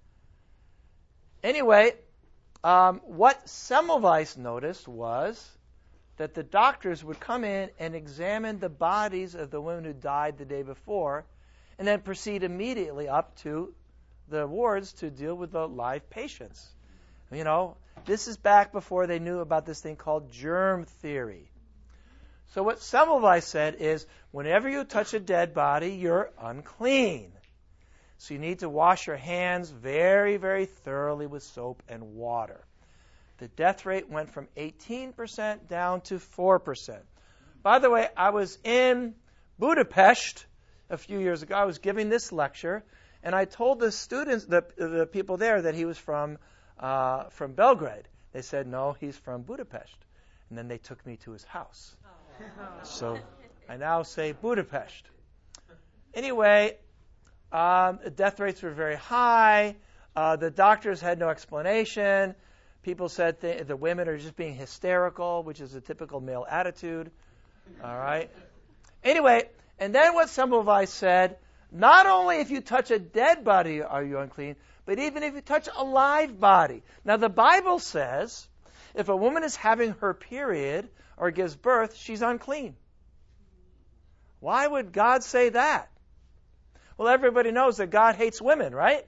Anyway, um, what Semmelweis noticed was that the doctors would come in and examine the bodies of the women who died the day before, and then proceed immediately up to the wards to deal with the live patients. You know, this is back before they knew about this thing called germ theory. So what Semmelweis said is, whenever you touch a dead body, you're unclean. So you need to wash your hands very, very thoroughly with soap and water. The death rate went from eighteen percent down to four percent. By the way, I was in Budapest a few years ago. I was giving this lecture, and I told the students, the, the people there, that he was from uh, from Belgrade. They said, no, he's from Budapest. And then they took me to his house. So I now say Budapest. Anyway, um, the death rates were very high. Uh, the doctors had no explanation. People said th- the women are just being hysterical, which is a typical male attitude. All right. Anyway, and then what Semmelweis said, not only if you touch a dead body are you unclean, but even if you touch a live body. Now, the Bible says if a woman is having her period or gives birth, she's unclean. Why would God say that? Well, everybody knows that God hates women, right?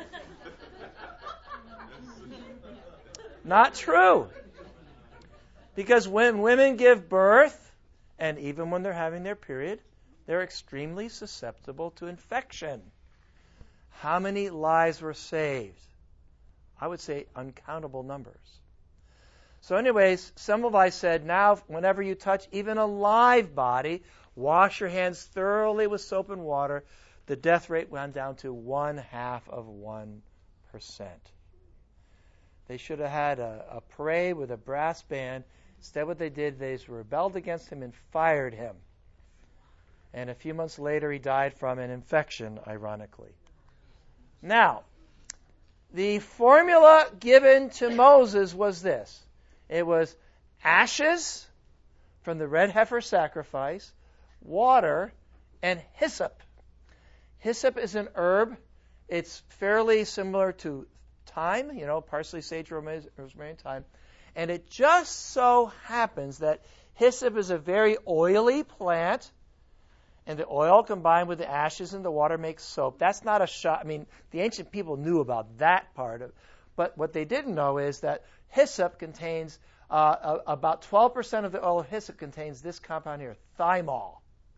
Not true. Because when women give birth, and even when they're having their period, they're extremely susceptible to infection. How many lives were saved? I would say uncountable numbers. So anyways, Semmelweis said, now whenever you touch even a live body, wash your hands thoroughly with soap and water. The death rate went down to one half of one percent. They should have had a, a parade with a brass band. Instead, what they did, they rebelled against him and fired him. And a few months later, he died from an infection, ironically. Now, the formula given to Moses was this. It was ashes from the red heifer sacrifice, water, and hyssop. Hyssop is an herb. It's fairly similar to thyme, you know, parsley, sage, rosemary, and thyme. And it just so happens that hyssop is a very oily plant, and the oil combined with the ashes and the water makes soap. That's not a shot. I mean, the ancient people knew about that part of it. But what they didn't know is that hyssop contains, uh, about twelve percent of the oil of hyssop contains this compound here, thymol.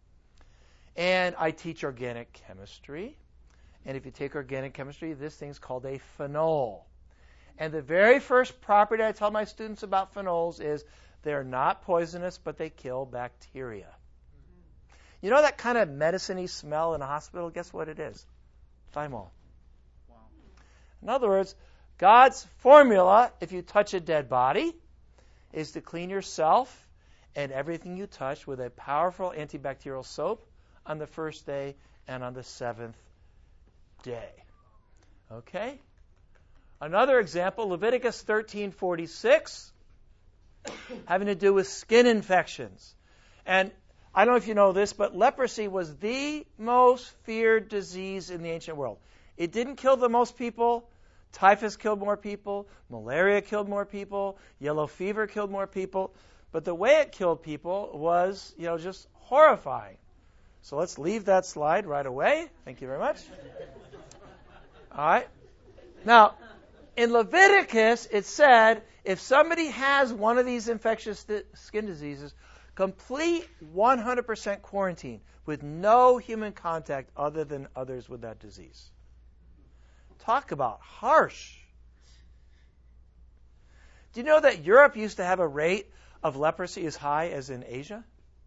And I teach organic chemistry. And if you take organic chemistry, this thing's called a phenol. And the very first property I tell my students about phenols is they're not poisonous, but they kill bacteria. You know that kind of medicine-y smell in a hospital? Guess what it is? Thymol. Wow. In other words, God's formula, if you touch a dead body, is to clean yourself and everything you touch with a powerful antibacterial soap on the first day and on the seventh day. Okay? Another example, Leviticus thirteen forty-six, having to do with skin infections. And I don't know if you know this, but leprosy was the most feared disease in the ancient world. It didn't kill the most people. Typhus killed more people. Malaria killed more people. Yellow fever killed more people. But the way it killed people was, you know, just horrifying. So let's leave that slide right away. Thank you very much. All right. Now, in Leviticus, it said if somebody has one of these infectious skin diseases, complete one hundred percent quarantine with no human contact other than others with that disease. Talk about harsh. Do you know that Europe used to have a rate of leprosy as high as in Asia?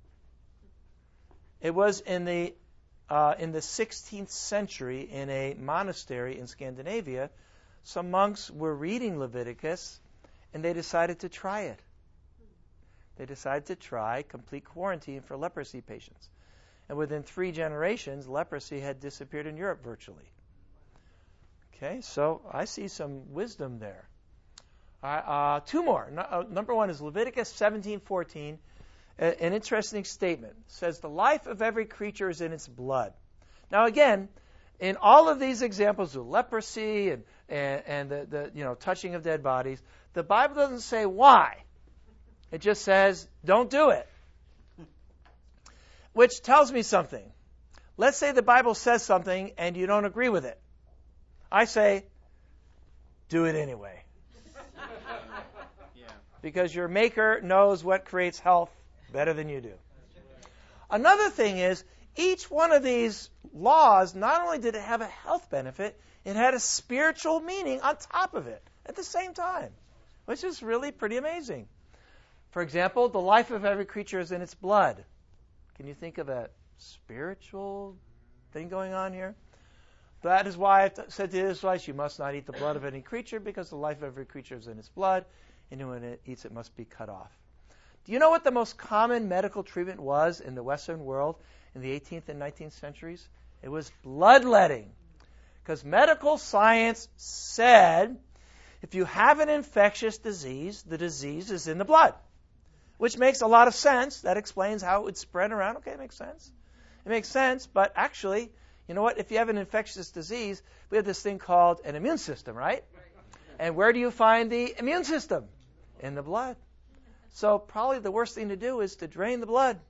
It was in the uh, in the sixteenth century in a monastery in Scandinavia. Some monks were reading Leviticus, and they decided to try it. They decided to try complete quarantine for leprosy patients. And within three generations, leprosy had disappeared in Europe virtually. Okay, so I see some wisdom there. Uh, uh, two more. No, uh, number one is Leviticus seventeen fourteen. A, an interesting statement. It says, the life of every creature is in its blood. Now again, in all of these examples of leprosy and, and, and the, the you know touching of dead bodies, the Bible doesn't say why. It just says, don't do it. Which tells me something. let's say the Bible says something and you don't agree with it. I say, do it anyway. Because your maker knows what creates health better than you do. Another thing is, each one of these laws, not only did it have a health benefit, it had a spiritual meaning on top of it at the same time, which is really pretty amazing. For example, the life of every creature is in its blood. Can you think of a spiritual thing going on here? That is why I said to the Israelites, you must not eat the blood of any creature, because the life of every creature is in its blood, and when it eats it must be cut off. Do you know what the most common medical treatment was in the Western world in the eighteenth and nineteenth centuries? It was bloodletting. Because medical science said, if you have an infectious disease, the disease is in the blood. Which makes a lot of sense. That explains how it would spread around. Okay, it makes sense. It makes sense, but actually, you know what? If you have an infectious disease, we have this thing called an immune system, right? And where do you find the immune system? In the blood. So probably the worst thing to do is to drain the blood.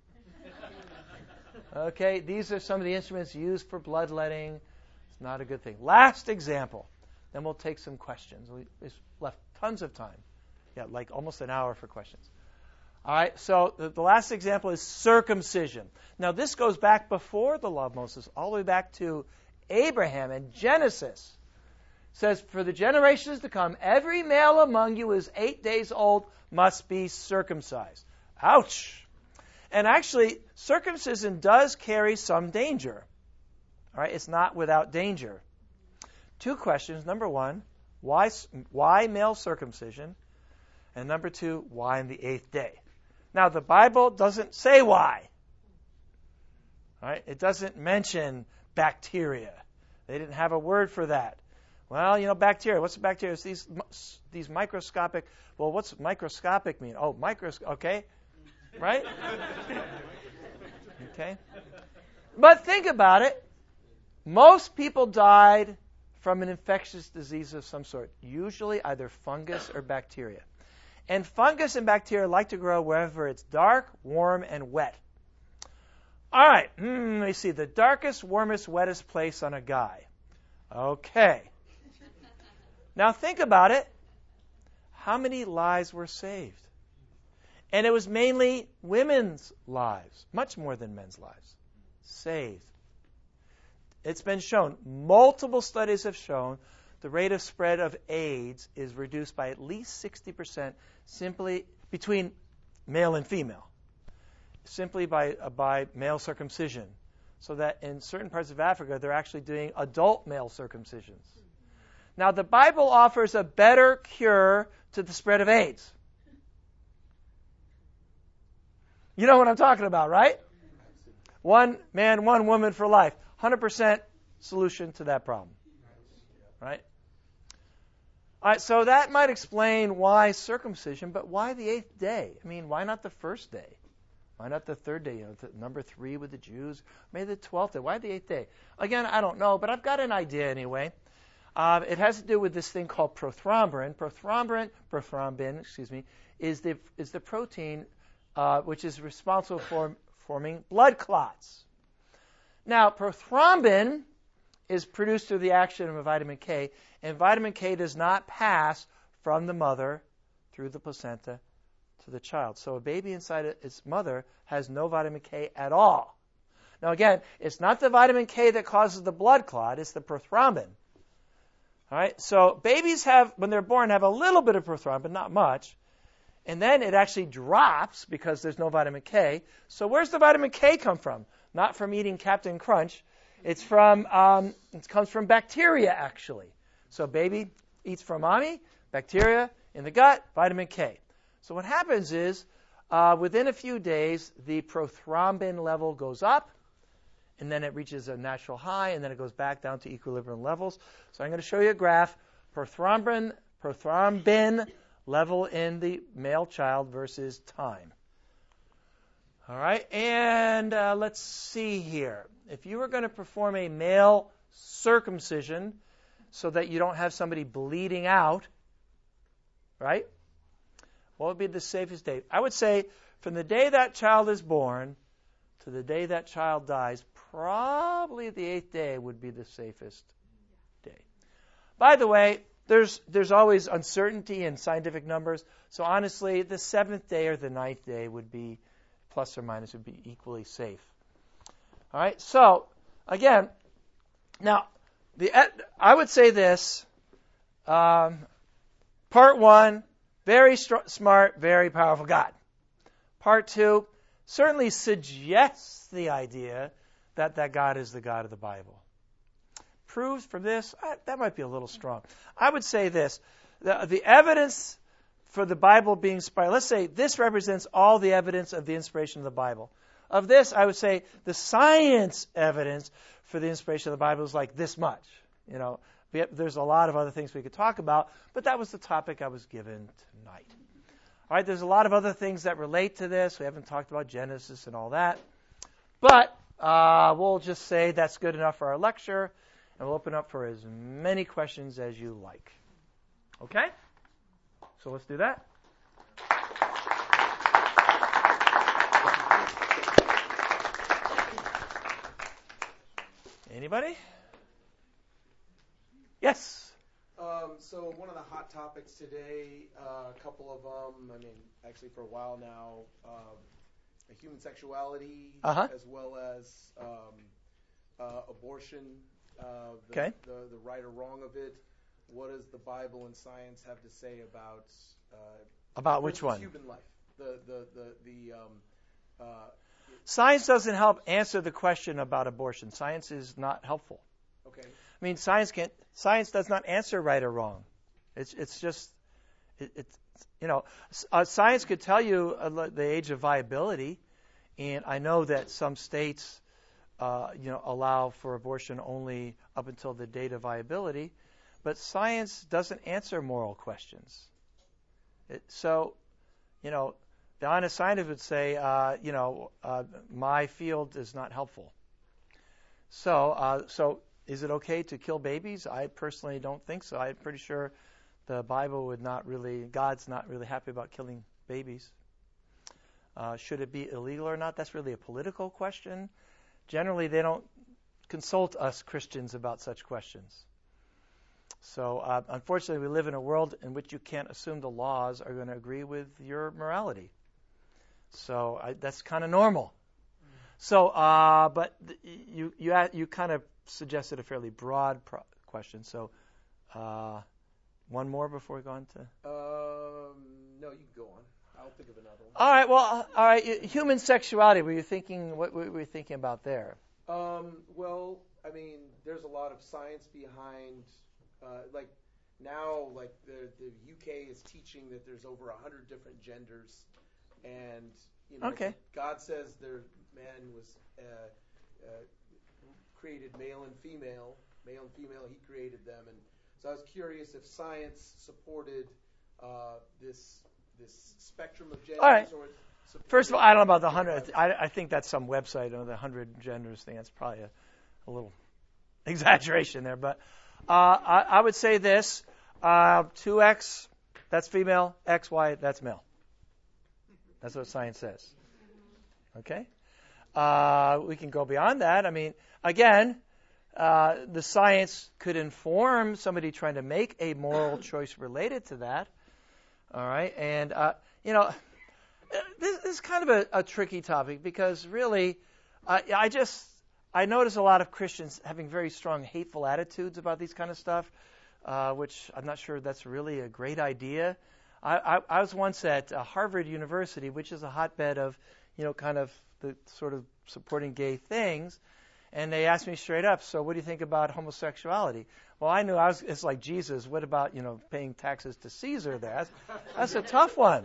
Okay, these are some of the instruments used for bloodletting. It's not a good thing. Last example. Then we'll take some questions. We've left tons of time. Yeah, like almost an hour for questions. All right, so the, the last example is circumcision. Now, this goes back before the law of Moses, all the way back to Abraham and Genesis. It says, for the generations to come, every male among you who is eight days old must be circumcised. Ouch! And actually, circumcision does carry some danger. All right, it's not without danger. Two questions. Number one, why, why male circumcision? And number two, why on the eighth day? Now, the Bible doesn't say why. All right, it doesn't mention bacteria. They didn't have a word for that. Well, you know, bacteria. What's a bacteria? It's these these microscopic. Well, what's microscopic mean? Oh, micros. Okay, right? Okay. But think about it. Most people died from an infectious disease of some sort, usually either fungus or bacteria. And fungus and bacteria like to grow wherever it's dark, warm, and wet. All right, hmm, let me see. The darkest, warmest, wettest place on a guy. Okay. Now think about it. How many lives were saved? And it was mainly women's lives, much more than men's lives, saved. It's been shown, multiple studies have shown, the rate of spread of AIDS is reduced by at least sixty percent simply between male and female, simply by, uh, by male circumcision. So that in certain parts of Africa, they're actually doing adult male circumcisions. Now, the Bible offers a better cure to the spread of AIDS. You know what I'm talking about, right? One man, one woman for life. one hundred percent solution to that problem. Right? All right, so that might explain why circumcision, but why the eighth day? I mean, why not the first day? Why not the third day? You know, the number three with the Jews. Maybe the twelfth day. Why the eighth day? Again, I don't know, but I've got an idea anyway. Uh, it has to do with this thing called prothrombin. Prothrombin, prothrombin, excuse me, is the is the protein uh, which is responsible for forming blood clots. Now, prothrombin is produced through the action of vitamin K, and vitamin K does not pass from the mother through the placenta to the child. So a baby inside its mother has no vitamin K at all. Now again, it's not the vitamin K that causes the blood clot, it's the prothrombin. All right, so babies have, when they're born, have a little bit of prothrombin, not much, and then it actually drops because there's no vitamin K. So where's the vitamin K come from? Not from eating Captain Crunch. It's from, um, it comes from bacteria, actually. So baby eats from mommy, bacteria in the gut, vitamin K. So what happens is, uh, within a few days, the prothrombin level goes up, and then it reaches a natural high, and then it goes back down to equilibrium levels. So I'm going to show you a graph, prothrombin, prothrombin level in the male child versus time. All right, and uh, let's see here. If you were going to perform a male circumcision so that you don't have somebody bleeding out, right? What would be the safest date? I would say from the day that child is born to the day that child dies, probably the eighth day would be the safest day. By the way, there's there's always uncertainty in scientific numbers. So honestly, the seventh day or the ninth day would be, plus or minus, would be equally safe. All right. So again, now the I would say this. Um, part one, very str- smart, very powerful God. Part two certainly suggests the idea that that God is the God of the Bible. Proves from this, uh, that might be a little strong. I would say this, the, the evidence for the Bible being inspired, let's say this represents all the evidence of the inspiration of the Bible. Of this, I would say the science evidence for the inspiration of the Bible is like this much. You know, there's a lot of other things we could talk about, but that was the topic I was given tonight. All right, there's a lot of other things that relate to this. We haven't talked about Genesis and all that. But uh, we'll just say that's good enough for our lecture, and we'll open up for as many questions as you like. Okay? So let's do that. Anybody? Yes. Um, so one of the hot topics today, uh, a couple of them, I mean, actually for a while now, um, human sexuality, uh-huh. as well as um, uh, abortion, uh, the, okay. the, the right or wrong of it. What does the Bible and science have to say about uh, about which one? Human life. The the the the. Um, uh, Science doesn't help answer the question about abortion. Science is not helpful. Okay. I mean, science can't. Science does not answer right or wrong. It's it's just, it, it's you know, uh, science could tell you uh, the age of viability, and I know that some states, uh, you know, allow for abortion only up until the date of viability, but science doesn't answer moral questions. It, so, you know, the honest scientist would say, uh, you know, uh, my field is not helpful. So, uh, so. Is it okay to kill babies? I personally don't think so. I'm pretty sure the Bible would not really, God's not really happy about killing babies. Uh, should it be illegal or not? That's really a political question. Generally, they don't consult us Christians about such questions. So, uh, unfortunately, we live in a world in which you can't assume the laws are going to agree with your morality. So, I, that's kind of normal. So, uh, but th- you you you kind of suggested a fairly broad pro- question. So, uh, one more before we go on to. Um, no, you can go on. I'll think of another one. All right. Well, uh, all right. Human sexuality. Were you thinking? What were you thinking about there? Um. Well, I mean, there's a lot of science behind. Uh, like now, like the the U K is teaching that there's over a hundred different genders, and you know, okay. God says there man was uh, uh, created male and female, male and female. He created them, and so I was curious if science supported uh, this this spectrum of genders. All right. Or First of all, I don't know about the hundred. I, I think that's some website on the hundred genders thing. That's probably a, a little exaggeration there, but uh, I, I would say this: uh, two X, that's female; X Y, that's male. That's what science says. Okay. Uh, we can go beyond that. I mean, again, uh, the science could inform somebody trying to make a moral choice related to that. All right, and uh, you know, this, this is kind of a, a tricky topic because really, I, I just I notice a lot of Christians having very strong hateful attitudes about these kind of stuff, uh, which I'm not sure that's really a great idea. I, I, I was once at uh, Harvard University, which is a hotbed of, you know, kind of the sort of supporting gay things, and they asked me straight up, so what do you think about homosexuality? Well, I knew I was, it's like Jesus, what about, you know, paying taxes to Caesar there? That's, that's a tough one.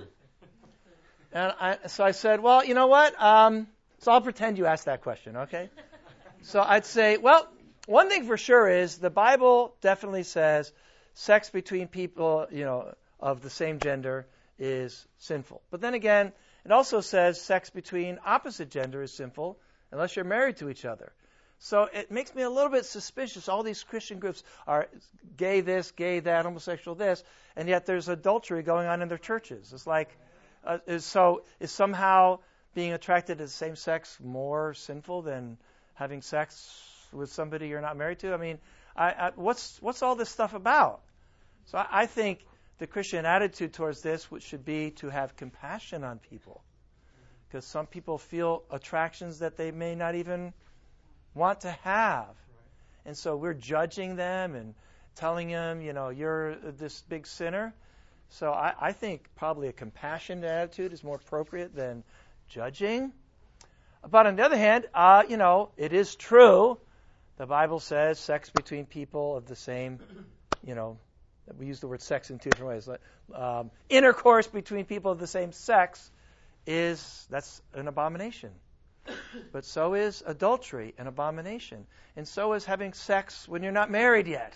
And I, so I said, well, you know what? Um, so I'll pretend you asked that question, okay? So I'd say, well, one thing for sure is the Bible definitely says sex between people, you know, of the same gender is sinful. But then again, it also says sex between opposite gender is sinful unless you're married to each other. So it makes me a little bit suspicious. All these Christian groups are gay this, gay that, homosexual this, and yet there's adultery going on in their churches. It's like, uh, is, so is somehow being attracted to the same sex more sinful than having sex with somebody you're not married to? I mean, I, I, what's what's all this stuff about? So I, I think the Christian attitude towards this should be to have compassion on people, because some people feel attractions that they may not even want to have, and so we're judging them and telling them, you know, you're this big sinner. So I, I think probably a compassionate attitude is more appropriate than judging. But on the other hand, uh, you know, it is true. The Bible says sex between people of the same, you know, we use the word sex in two different ways. Um, intercourse between people of the same sex is, that's an abomination. But so is adultery an abomination. And so is having sex when you're not married yet.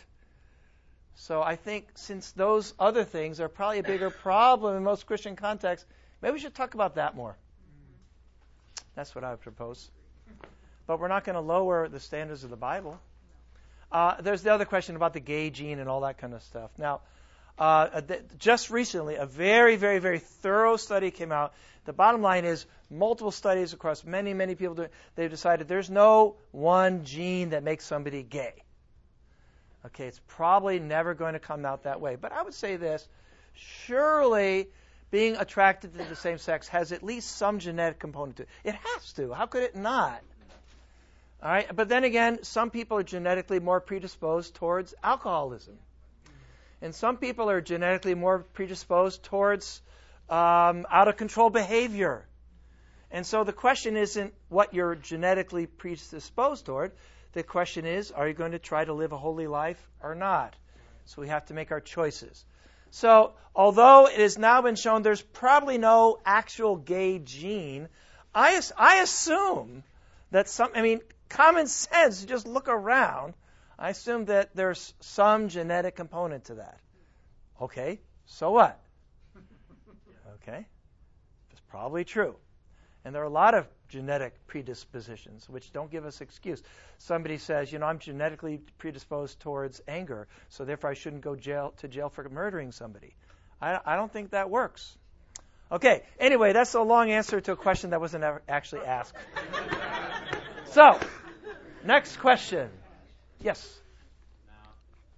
So I think since those other things are probably a bigger problem in most Christian contexts, maybe we should talk about that more. That's what I would propose. But we're not going to lower the standards of the Bible. Uh, there's the other question about the gay gene and all that kind of stuff. Now, uh, th- just recently, a very, very, very thorough study came out. The bottom line is multiple studies across many, many people. Do, they've decided there's no one gene that makes somebody gay. Okay, it's probably never going to come out that way. But I would say this, surely being attracted to the same sex has at least some genetic component to it. It has to. How could it not? All right, but then again, some people are genetically more predisposed towards alcoholism. And some people are genetically more predisposed towards um, out-of-control behavior. And so the question isn't what you're genetically predisposed toward. The question is, are you going to try to live a holy life or not? So we have to make our choices. So although it has now been shown there's probably no actual gay gene, I, I assume that some, I mean, common sense, you just look around, I assume that there's some genetic component to that. Okay, so what? Okay, it's probably true. And there are a lot of genetic predispositions, which don't give us excuse. Somebody says, you know, I'm genetically predisposed towards anger, so therefore I shouldn't go jail to jail for murdering somebody. I, I don't think that works. Okay, anyway, that's a long answer to a question that wasn't ever actually asked. So, next question. Yes? Now,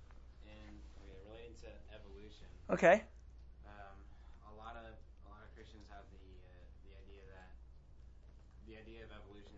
in okay, relating to evolution, Okay. um, a lot of a lot of Christians have the uh, the idea that the idea of evolution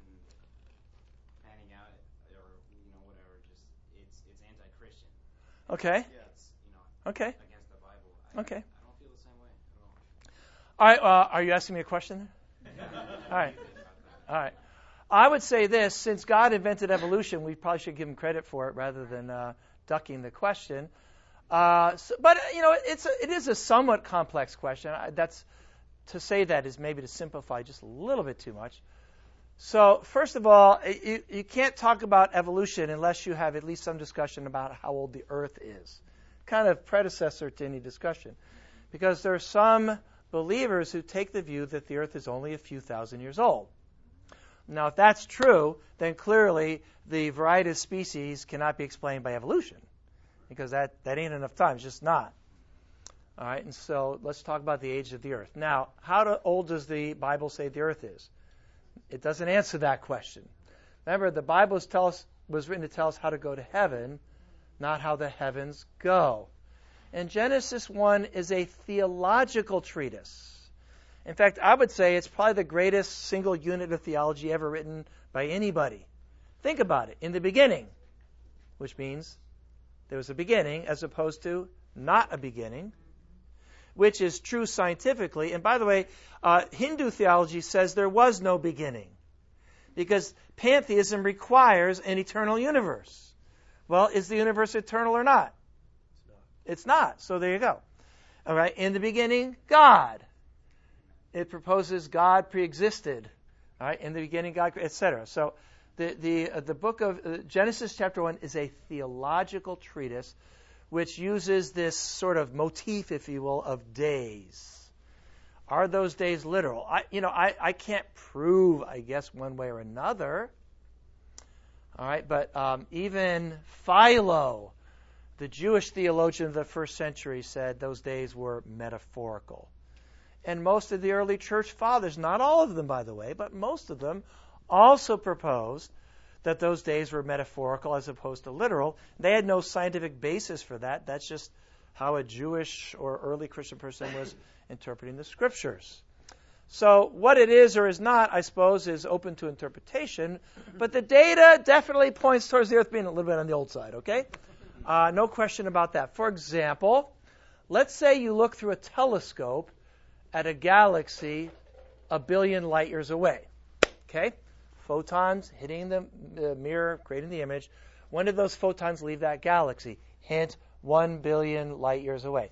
panning out, or you know whatever, just it's it's anti-Christian. Okay. Yeah. It's you know Okay. against the Bible. I, Okay. I don't feel the same way at all. All right. Uh, are you asking me a question? All right. All right. I would say this, since God invented evolution, we probably should give him credit for it rather than uh, ducking the question. Uh, so, but, you know, it's a, it is a somewhat complex question. I, that's to say that is maybe to simplify just a little bit too much. So, first of all, you, you can't talk about evolution unless you have at least some discussion about how old the Earth is, kind of predecessor to any discussion. Because there are some believers who take the view that the Earth is only a few thousand years old. Now, if that's true, then clearly the variety of species cannot be explained by evolution, because that, that ain't enough time. It's just not. All right, and so let's talk about the age of the Earth. Now, how to, old does the Bible say the Earth is? It doesn't answer that question. Remember, the Bible was, tell us, was written to tell us how to go to heaven, not how the heavens go. And Genesis one is a theological treatise. In fact, I would say it's probably the greatest single unit of theology ever written by anybody. Think about it. In the beginning, which means there was a beginning as opposed to not a beginning, which is true scientifically. And by the way, uh, Hindu theology says there was no beginning because pantheism requires an eternal universe. Well, is the universe eternal or not? It's not. It's not. So there you go. All right. In the beginning, God. It proposes God preexisted, all right? In the beginning, God, et cetera. So, the the uh, the book of uh, Genesis, chapter one, is a theological treatise, which uses this sort of motif, if you will, of days. Are those days literal? I, you know, I, I can't prove, I guess, one way or another. All right, but um, even Philo, the Jewish theologian of the first century, said those days were metaphorical. and most of the early church fathers, not all of them, by the way, but most of them, also proposed that those days were metaphorical as opposed to literal. They had no scientific basis for that. That's just how a Jewish or early Christian person was interpreting the scriptures. So what it is or is not, I suppose, is open to interpretation, but the data definitely points towards the earth being a little bit on the old side, okay? Uh, no question about that. For example, let's say you look through a telescope at a galaxy a billion light years away, okay? Photons hitting the, the mirror, creating the image. When did those photons leave that galaxy? Hint, one billion light years away.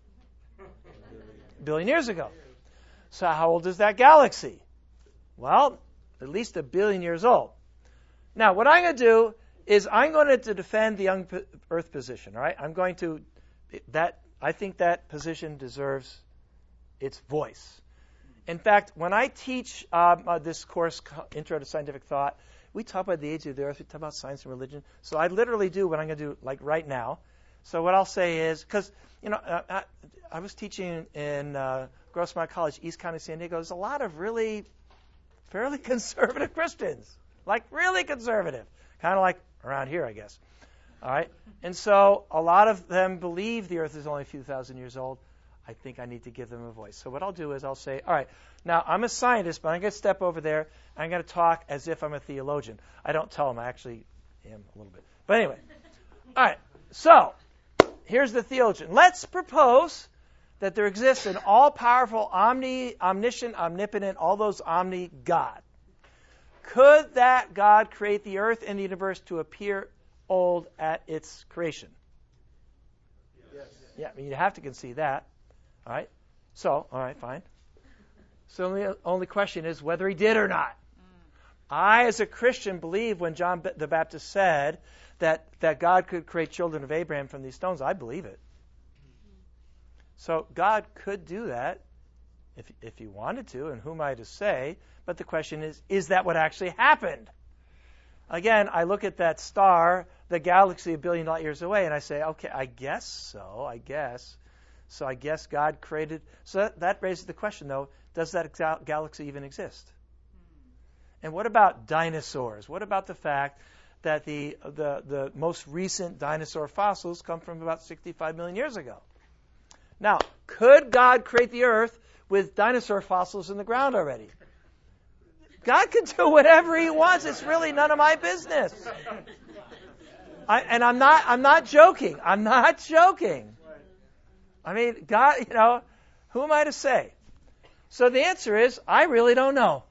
A billion years ago. So how old is that galaxy? Well, at least a billion years old. Now, what I'm going to do is I'm going to defend the young Earth position. All right, I'm going to that. I think that position deserves its voice. In fact, when I teach um, uh, this course, Intro to Scientific Thought, we talk about the age of the Earth. We talk about science and religion. So I literally do what I'm going to do, like right now. So what I'll say is, because you know, uh, I, I was teaching in uh, Grossmont College, East County, San Diego. There's a lot of really fairly conservative Christians, like really conservative, kind of like around here, I guess. All right, and so a lot of them believe the Earth is only a few thousand years old. I think I need to give them a voice. So what I'll do is I'll say, all right, now I'm a scientist, but I'm going to step over there. And I'm going to talk as if I'm a theologian. I don't tell them I actually am a little bit. But anyway, all right, so here's the theologian. Let's propose that there exists an all-powerful, omni, omniscient, omnipotent, all those omni God. Could that God create the earth and the universe to appear old at its creation? Yes. Yeah, I mean, you have to concede that. All right? So, all right, fine. So the only question is whether he did or not. I, as a Christian, believe when John the Baptist said that, that God could create children of Abraham from these stones, I believe it. So God could do that if if he wanted to, and who am I to say? But the question is, is that what actually happened? Again, I look at that star, the galaxy a billion light years away, and I say, okay, I guess so, I guess. So I guess God created. So that, that raises the question, though, does that gal- galaxy even exist? And what about dinosaurs? What about the fact that the, the, the most recent dinosaur fossils come from about sixty-five million years ago? Now, could God create the earth with dinosaur fossils in the ground already? God can do whatever he wants. It's really none of my business. I, and I'm not I'm not joking. I'm not joking. I mean, God, you know, who am I to say? So the answer is, I really don't know.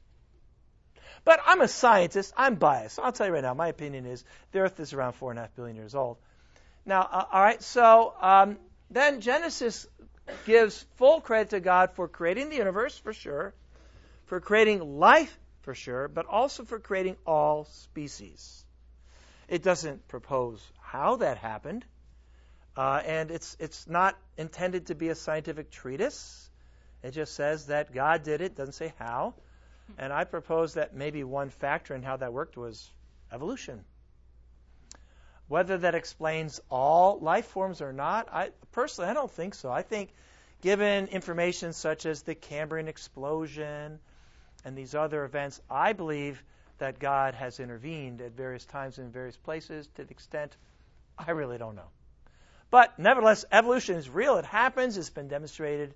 But I'm a scientist. I'm biased. I'll tell you right now, my opinion is the earth is around four and a half billion years old. Now, uh, all right, so um, then Genesis gives full credit to God for creating the universe, for sure, for creating life, for sure, but also for creating all species. It doesn't propose how that happened, uh, and it's it's not intended to be a scientific treatise. It just says that God did it, doesn't say how. And I propose that maybe one factor in how that worked was evolution. Whether that explains all life forms or not, I personally I don't think so. I think given information such as the Cambrian explosion and these other events, I believe that God has intervened at various times in various places to the extent I really don't know. But nevertheless, evolution is real. It happens. It's been demonstrated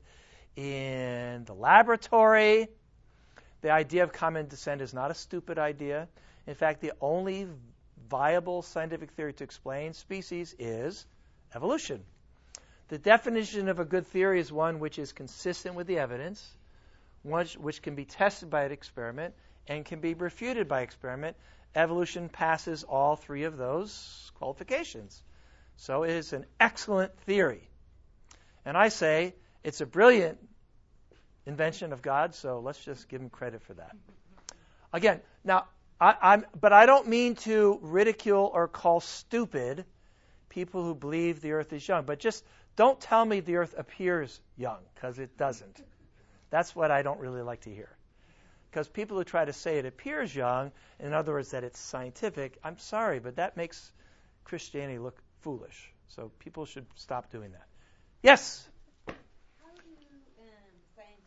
in the laboratory. The idea of common descent is not a stupid idea. In fact, the only viable scientific theory to explain species is evolution. The definition of a good theory is one which is consistent with the evidence, one which can be tested by an experiment and can be refuted by experiment. Evolution passes all three of those qualifications. So it is an excellent theory. And I say it's a brilliant invention of God, so let's just give him credit for that. Again, now, I, I'm, but I don't mean to ridicule or call stupid people who believe the earth is young. But just don't tell me the earth appears young, because it doesn't. That's what I don't really like to hear. Because people who try to say it appears young, in other words, that it's scientific, I'm sorry, but that makes Christianity look foolish. So people should stop doing that. Yes? How do um, scientists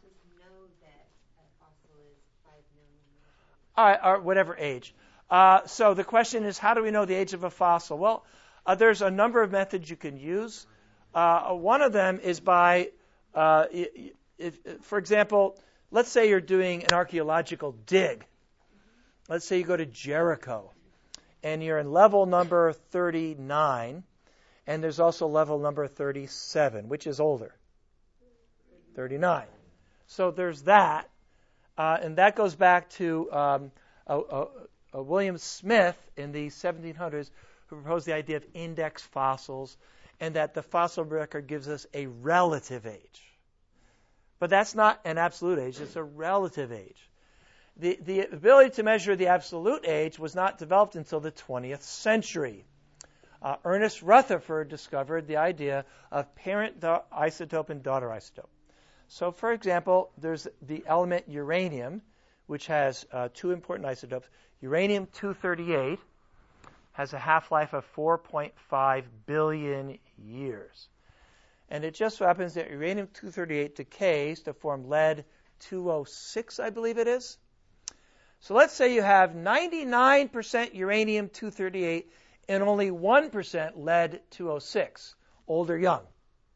All right, or whatever age. Uh, so the question is, how do we know the age of a fossil? Well, uh, there's a number of methods you can use. Uh, one of them is by, uh, if, if, for example, let's say you're doing an archaeological dig. Let's say you go to Jericho, and you're in level number thirty-nine, and there's also level number thirty-seven, which is older? thirty-nine. So there's that, uh, and that goes back to um, a, a, a William Smith in the seventeen hundreds, who proposed the idea of index fossils, and that the fossil record gives us a relative age. But that's not an absolute age, it's a relative age. The, the ability to measure the absolute age was not developed until the twentieth century. Uh, Ernest Rutherford discovered the idea of parent da- isotope and daughter isotope. So, for example, there's the element uranium, which has uh, two important isotopes. Uranium two thirty-eight has a half-life of four point five billion years. And it just so happens that uranium two thirty-eight decays to form lead two oh six, I believe it is. So let's say you have ninety-nine percent uranium two thirty-eight and only one percent lead two oh six. Old or young?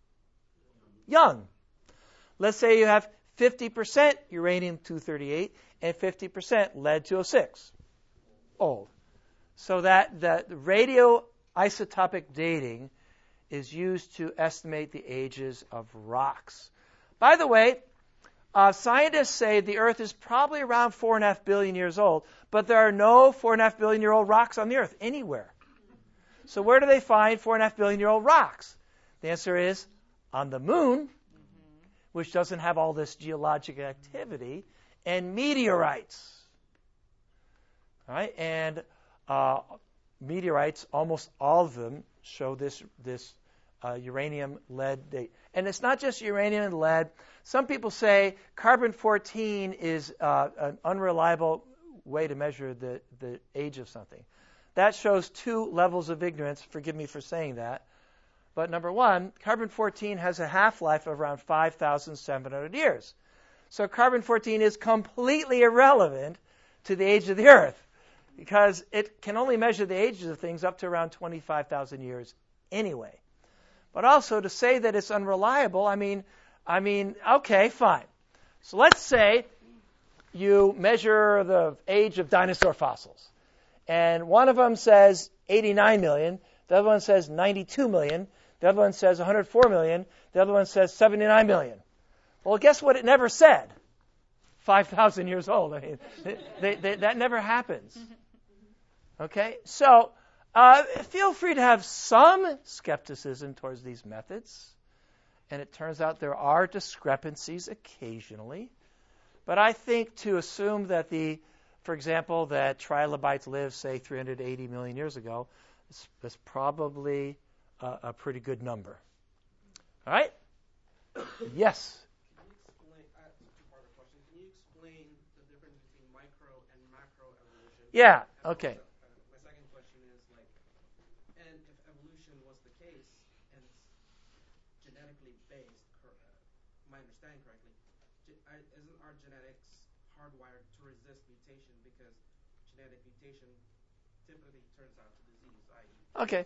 Young. Let's say you have fifty percent uranium two thirty-eight and fifty percent lead two oh six. Old. So that the radioisotopic dating is used to estimate the ages of rocks. By the way, uh, scientists say the Earth is probably around four and a half billion years old, but there are no four and a half billion year old rocks on the Earth anywhere. So where do they find four and a half billion year old rocks? The answer is on the moon, which doesn't have all this geologic activity, and meteorites. All right, and uh, meteorites, almost all of them show this this uh, uranium lead date. And it's not just uranium and lead. Some people say carbon fourteen is uh, an unreliable way to measure the, the age of something. That shows two levels of ignorance. Forgive me for saying that. But number one, carbon fourteen has a half-life of around five thousand seven hundred years. So carbon fourteen is completely irrelevant to the age of the Earth because it can only measure the ages of things up to around twenty-five thousand years anyway. But also to say that it's unreliable, I mean, I mean, okay, fine. So let's say you measure the age of dinosaur fossils. And one of them says eighty-nine million, the other one says ninety-two million, the other one says one hundred four million, the other one says seventy-nine million. Well, guess what it never said? five thousand years old. I mean, they, they, that never happens. Okay? So, uh, feel free to have some skepticism towards these methods. And it turns out there are discrepancies occasionally. But I think to assume that the, for example, that trilobites lived, say, three hundred eighty million years ago, is, is probably a, a pretty good number. All right? Yes? Can you explain, I have a two-part question. Can you explain the difference between micro and macro evolution? Yeah, okay. Uh, my second question is, like, and if evolution was the case, and it's genetically based, cor- uh, my understanding correctly, ge- I, isn't our genetics hardwired to resist mutation because genetic mutation typically turns out to disease, that is. Okay.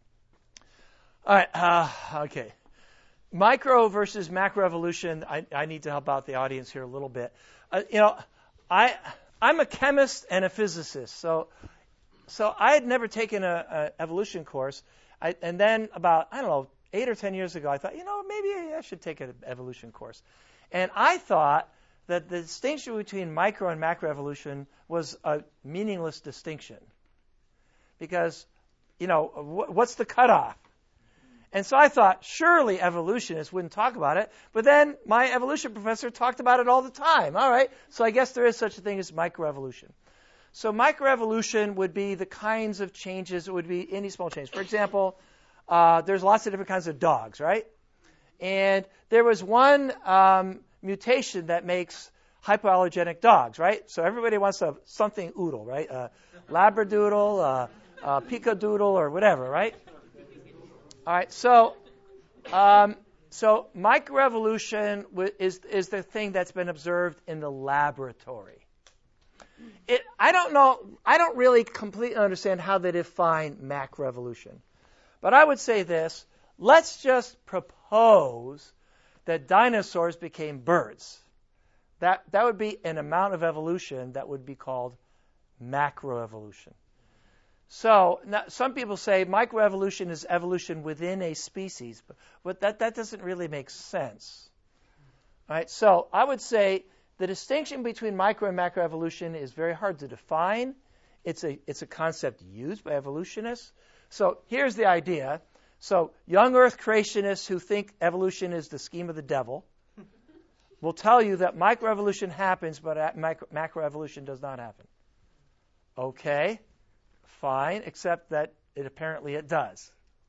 All right. Uh, okay. Micro versus macroevolution. I, I need to help out the audience here a little bit. Uh, you know, I I'm a chemist and a physicist, so so I had never taken a, a evolution course, I, and then about I don't know eight or ten years ago, I thought, you know, maybe I should take an evolution course, and I thought that the distinction between micro and macroevolution was a meaningless distinction, because you know wh- what's the cutoff? And so I thought, surely evolutionists wouldn't talk about it. But then my evolution professor talked about it all the time. All right, so I guess there is such a thing as microevolution. So microevolution would be the kinds of changes, it would be any small change. For example, uh, there's lots of different kinds of dogs, right? And there was one um, mutation that makes hypoallergenic dogs, right? So everybody wants a something oodle, right? A labradoodle, a, a picadoodle, or whatever, right? All right, so um, so microevolution w- is is the thing that's been observed in the laboratory. It, I don't know, I don't really completely understand how they define macroevolution. But I would say this, let's just propose that dinosaurs became birds. That, that would be an amount of evolution that would be called macroevolution. So now, some people say microevolution is evolution within a species, but, but that, that doesn't really make sense. All right, so I would say the distinction between micro and macroevolution is very hard to define. It's a, it's a concept used by evolutionists. So here's the idea. So young earth creationists who think evolution is the scheme of the devil will tell you that microevolution happens, but macro, macroevolution does not happen. Okay, fine, except that it apparently it does.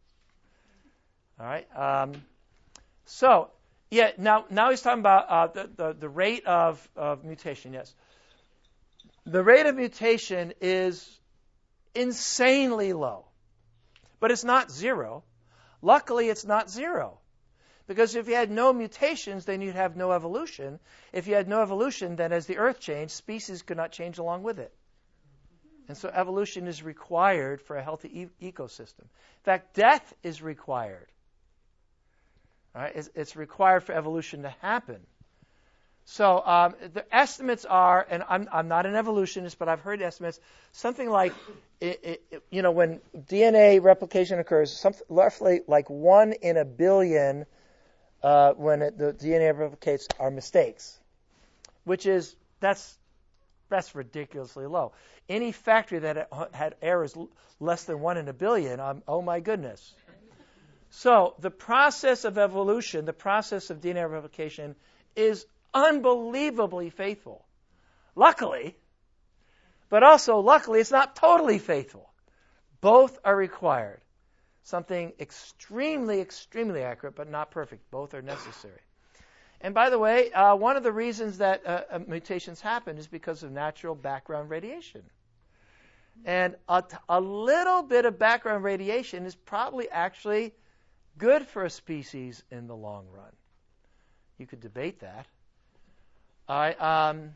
All right. Um, so, yeah, now now he's talking about uh, the, the, the rate of, of mutation, yes. The rate of mutation is insanely low, but it's not zero. Luckily, it's not zero. Because if you had no mutations, then you'd have no evolution. If you had no evolution, then as the Earth changed, species could not change along with it. And so evolution is required for a healthy e- ecosystem. In fact, death is required. All right? It's, it's required for evolution to happen. So um, the estimates are, and I'm, I'm not an evolutionist, but I've heard estimates, something like, it, it, you know, when D N A replication occurs, something roughly like one in a billion uh, when it, the D N A replicates are mistakes, which is, that's that's ridiculously low. Any factory that had errors less than one in a billion, um, oh my goodness. So the process of evolution, the process of D N A replication is unbelievably faithful. Luckily, but also luckily, it's not totally faithful. Both are required. Something extremely, extremely accurate, but not perfect. Both are necessary. And by the way, uh, one of the reasons that uh, uh, mutations happen is because of natural background radiation. And a, t- a little bit of background radiation is probably actually good for a species in the long run. You could debate that. All right. Um,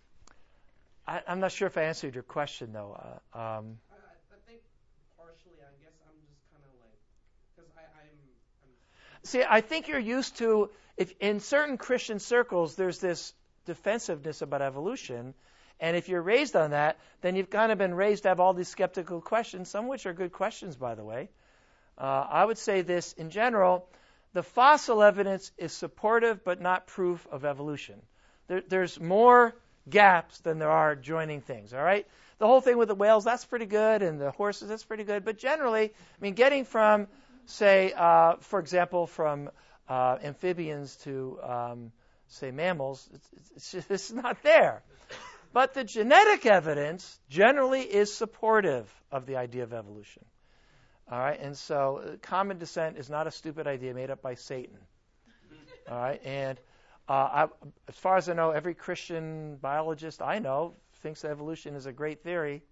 I, I'm not sure if I answered your question, though. Uh, um, I, I think partially. I guess I'm just kind of like, because I'm, I'm. See, I think you're used to, if in certain Christian circles, there's this defensiveness about evolution, and if you're raised on that, then you've kind of been raised to have all these skeptical questions, some of which are good questions, by the way. Uh, I would say this in general: the fossil evidence is supportive, but not proof of evolution. There, there's more gaps than there are joining things, all right? The whole thing with the whales, that's pretty good, and the horses, that's pretty good. But generally, I mean, getting from, say, uh, for example, from uh, amphibians to, um, say, mammals, it's, it's just it's not there. But the genetic evidence generally is supportive of the idea of evolution. All right? And so uh, common descent is not a stupid idea made up by Satan. All right? And Uh, I, as far as I know, every Christian biologist I know thinks evolution is a great theory.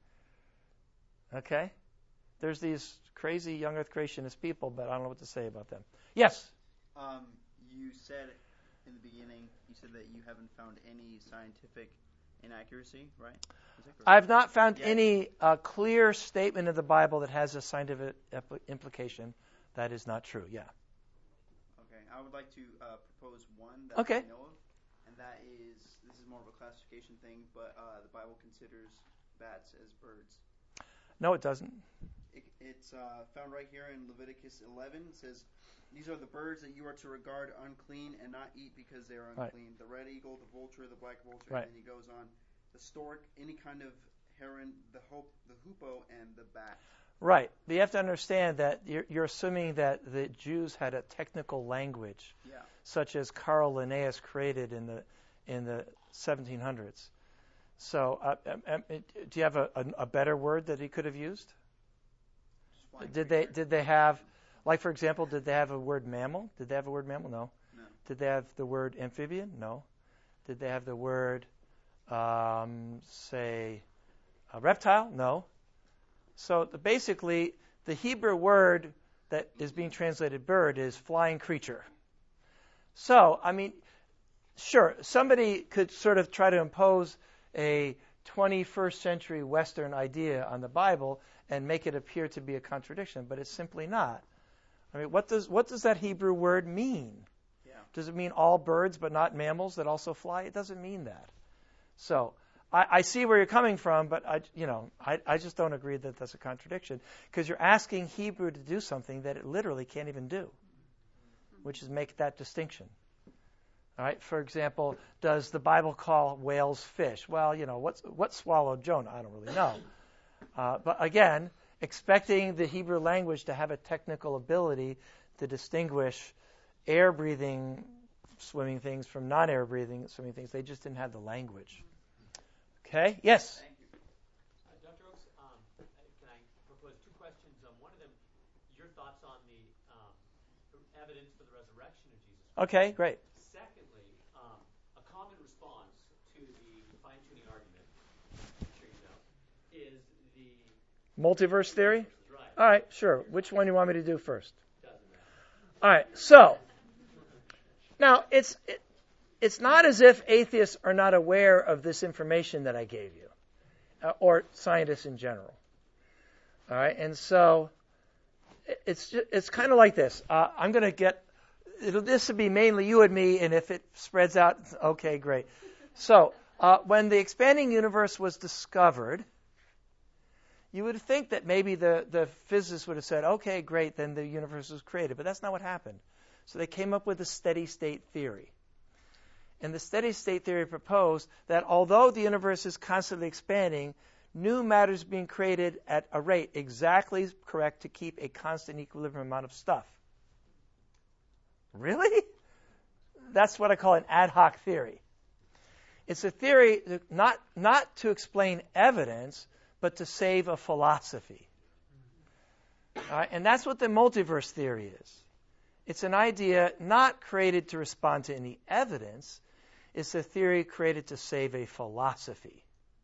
Okay? There's these crazy young earth creationist people, but I don't know what to say about them. Yes? Um, you said in the beginning, you said that you haven't found any scientific inaccuracy, right? Is that correct? I've not found Yeah. any uh, clear statement in the Bible that has a scientific ep- implication. That is not true, yeah. Okay, I would like to uh, propose one that Okay. I know of, and that is, this is more of a classification thing, but uh, the Bible considers bats as birds. No, it doesn't. It, it's uh, found right here in Leviticus eleven. It says, "These are the birds that you are to regard unclean and not eat because they are unclean. Right. The red eagle, the vulture, the black vulture," right. And then he goes on, "the stork, any kind of heron, the hope, the hoopoe, and the bat." Right. But you have to understand that you're, you're assuming that the Jews had a technical language, yeah. such as Carl Linnaeus created in the in the seventeen hundreds. So, uh, um, um, do you have a, a, a better word that he could have used? Did they did they have, like for example, did they have a word mammal? Did they have a word mammal? No. No. Did they have the word amphibian? No. Did they have the word, um, say, a reptile? No. So the, basically, the Hebrew word that is being translated bird is flying creature. So, I mean, sure, somebody could sort of try to impose a twenty-first century Western idea on the Bible and make it appear to be a contradiction, but it's simply not. I mean, what does what does that Hebrew word mean? Yeah. Does it mean all birds but not mammals that also fly? It doesn't mean that. So I, I see where you're coming from, but I, you know, I, I just don't agree that that's a contradiction, because you're asking Hebrew to do something that it literally can't even do, which is make that distinction. All right. For example, does the Bible call whales fish? Well, you know, what's what swallowed Jonah? I don't really know. Uh, but again, expecting the Hebrew language to have a technical ability to distinguish air-breathing swimming things from non-air breathing swimming things, they just didn't have the language. Okay? Yes? Thank you. Uh, Doctor Oaks, um, can I propose two questions? Um, one of them, your thoughts on the um, evidence for the resurrection of Jesus Christ. Okay, great. Secondly, um, a common response to the fine-tuning argument, I'm sure you know, is the Multiverse theory? Right. All right, sure. Which one do you want me to do first? Doesn't matter. All right, so now it's it, it's not as if atheists are not aware of this information that I gave you, uh, or scientists in general. All right, and so it, it's just, it's kind of like this. Uh, I'm going to get it'll, this would be mainly you and me, and if it spreads out, okay, great. So uh, when the expanding universe was discovered, you would think that maybe the, the physicists would have said, okay, great, then the universe was created. But that's not what happened. So they came up with a steady state theory. And the steady state theory proposed that although the universe is constantly expanding, new matter is being created at a rate exactly correct to keep a constant equilibrium amount of stuff. Really? That's what I call an ad hoc theory. It's a theory not, not to explain evidence, but to save a philosophy. All right? And that's what the multiverse theory is. It's an idea not created to respond to any evidence. It's a theory created to save a philosophy.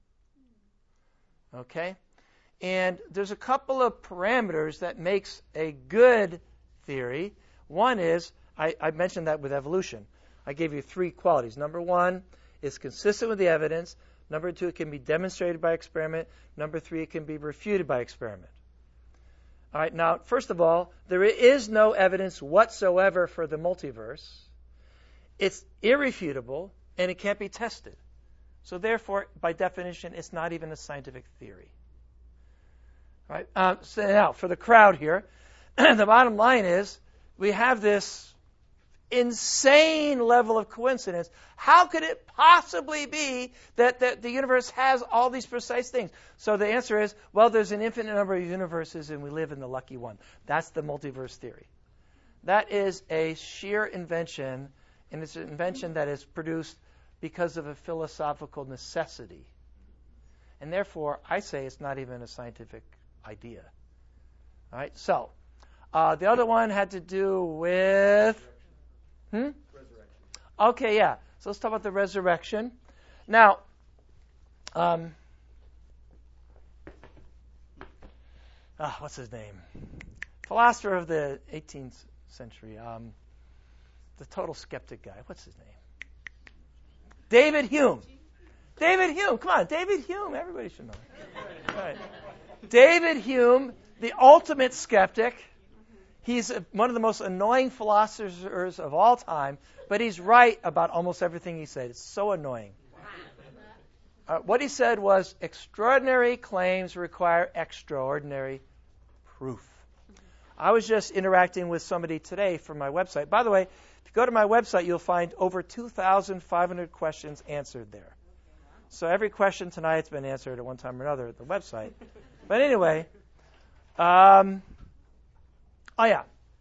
Okay? And there's a couple of parameters that makes a good theory. One is, I, I mentioned that with evolution. I gave you three qualities. Number one, it's consistent with the evidence. Number two, it can be demonstrated by experiment. Number three, it can be refuted by experiment. All right, now, first of all, there is no evidence whatsoever for the multiverse. It's irrefutable, and it can't be tested. So therefore, by definition, it's not even a scientific theory. All right, uh, so now, for the crowd here, the bottom line is we have this insane level of coincidence. How could it possibly be that, that the universe has all these precise things? So the answer is, well, there's an infinite number of universes and we live in the lucky one. That's the multiverse theory. That is a sheer invention, and it's an invention that is produced because of a philosophical necessity. And therefore, I say it's not even a scientific idea. All right, so uh, the other one had to do with... Hmm? Resurrection. Okay, yeah. So let's talk about the resurrection. Now, um, ah, what's his name? Philosopher of the eighteenth century. Um, the total skeptic guy. What's his name? David Hume. David Hume. Come on, David Hume. Everybody should know. All right. David Hume, the ultimate skeptic. He's one of the most annoying philosophers of all time, but he's right about almost everything he said. It's so annoying. Uh, what he said was, extraordinary claims require extraordinary proof. I was just interacting with somebody today from my website. By the way, if you go to my website, you'll find over two thousand five hundred questions answered there. So every question tonight's been answered at one time or another at the website. But anyway... Um, Oh, yeah.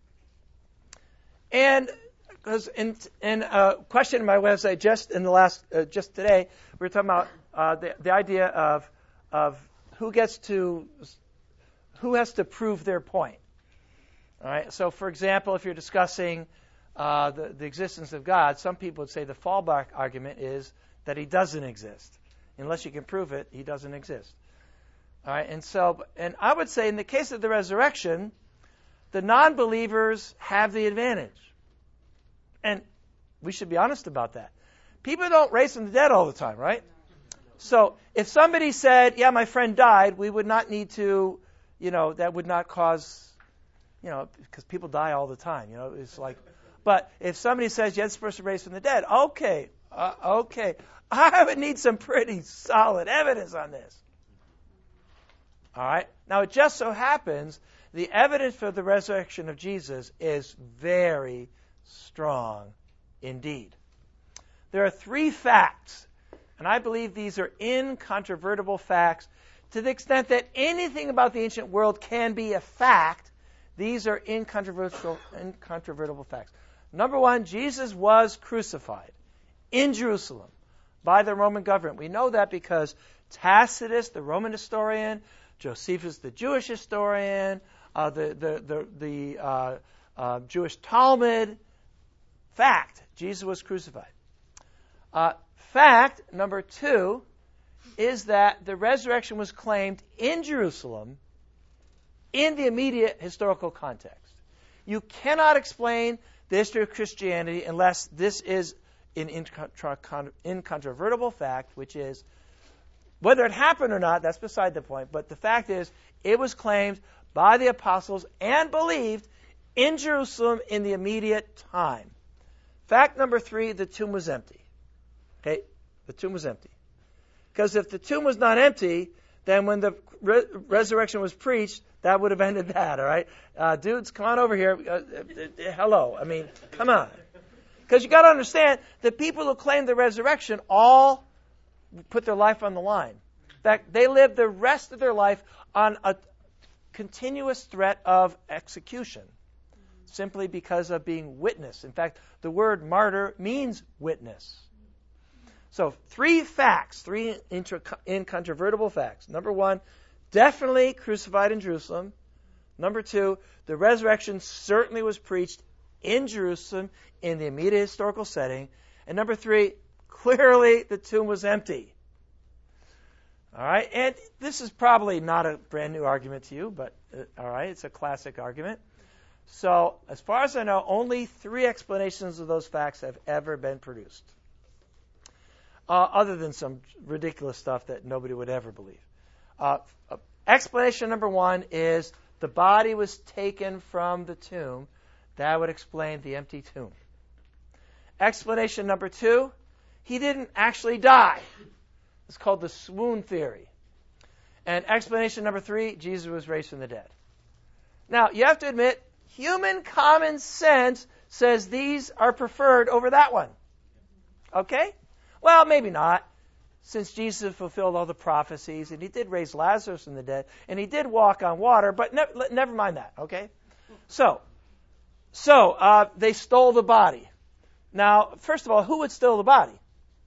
And because in, in a question in my website just in the last, uh, just today, we were talking about uh, the, the idea of of who gets to, who has to prove their point. All right. So, for example, if you're discussing uh, the, the existence of God, some people would say the fallback argument is that he doesn't exist. Unless you can prove it, he doesn't exist. All right. And so, and I would say in the case of the resurrection, the non-believers have the advantage. And we should be honest about that. People don't raise from the dead all the time, right? So if somebody said, yeah, my friend died, we would not need to, you know, that would not cause, you know, because people die all the time, you know, it's like, but if somebody says, yeah, this person raised from the dead, okay, uh, okay, I would need some pretty solid evidence on this. All right? Now, it just so happens the evidence for the resurrection of Jesus is very strong indeed. There are three facts, and I believe these are incontrovertible facts. To the extent that anything about the ancient world can be a fact, these are incontrovertible, incontrovertible facts. Number one, Jesus was crucified in Jerusalem by the Roman government. We know that because Tacitus, the Roman historian, Josephus, the Jewish historian, uh, the the the, the uh, uh, Jewish Talmud. Fact: Jesus was crucified. Uh, fact number two is that the resurrection was claimed in Jerusalem in the immediate historical context. You cannot explain the history of Christianity unless this is an incontrovertible fact, which is, whether it happened or not, that's beside the point, but the fact is, it was claimed by the apostles and believed in Jerusalem in the immediate time. Fact number three, the tomb was empty. Okay, the tomb was empty. Because if the tomb was not empty, then when the re- resurrection was preached, that would have ended that, all right? Uh, dudes, come on over here. Uh, uh, uh, hello. I mean, come on. Because you got to understand, the people who claim the resurrection all put their life on the line. In fact, they lived the rest of their life on a continuous threat of execution, simply because of being witness. In fact, the word martyr means witness. So, three facts, three intra- incontrovertible facts. Number one, definitely crucified in Jerusalem. Number two, the resurrection certainly was preached in Jerusalem in the immediate historical setting. And number three, clearly the tomb was empty. All right, and this is probably not a brand new argument to you, but uh, all right, it's a classic argument. So, as far as I know, only three explanations of those facts have ever been produced. Uh, other than some ridiculous stuff that nobody would ever believe. Uh, uh, explanation number one is the body was taken from the tomb. That would explain the empty tomb. Explanation number two, he didn't actually die. It's called the swoon theory. And explanation number three, Jesus was raised from the dead. Now, you have to admit, human common sense says these are preferred over that one. Okay? Well, maybe not, since Jesus fulfilled all the prophecies, and he did raise Lazarus from the dead, and he did walk on water, but ne- never mind that, okay? So, so uh, they stole the body. Now, first of all, who would steal the body?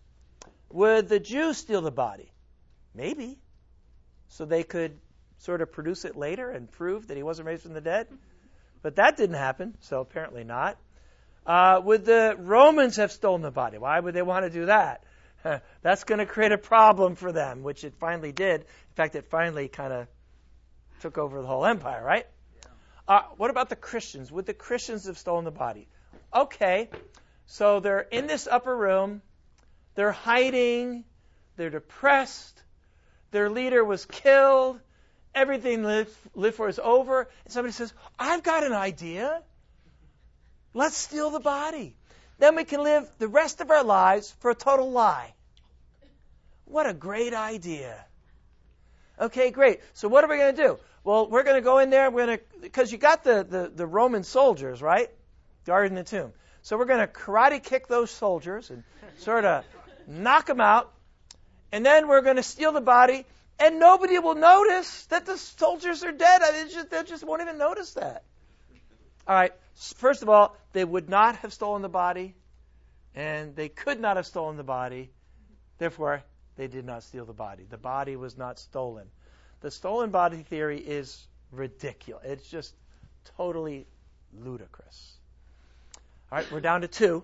Would the Jews steal the body? Maybe. So they could sort of produce it later and prove that he wasn't raised from the dead? But that didn't happen, so apparently not. Uh, would the Romans have stolen the body? Why would they want to do that? That's going to create a problem for them, which it finally did. In fact, it finally kind of took over the whole empire, right? Yeah. Uh, what about the Christians? Would the Christians have stolen the body? Okay, so they're in this upper room. They're hiding. They're depressed. Their leader was killed. Everything lived, lived for is over. And somebody says, I've got an idea. Let's steal the body. Then we can live the rest of our lives for a total lie. What a great idea. Okay, great. So what are we going to do? Well, we're going to go in there. We're going to, because you got the, the, the Roman soldiers, right? Guarding the tomb. So we're going to karate kick those soldiers and sort of knock them out. And then we're going to steal the body. And nobody will notice that the soldiers are dead. I mean, just, they just won't even notice that. All right. First of all, they would not have stolen the body, and they could not have stolen the body. Therefore, they did not steal the body. The body was not stolen. The stolen body theory is ridiculous. It's just totally ludicrous. All right, we're down to two.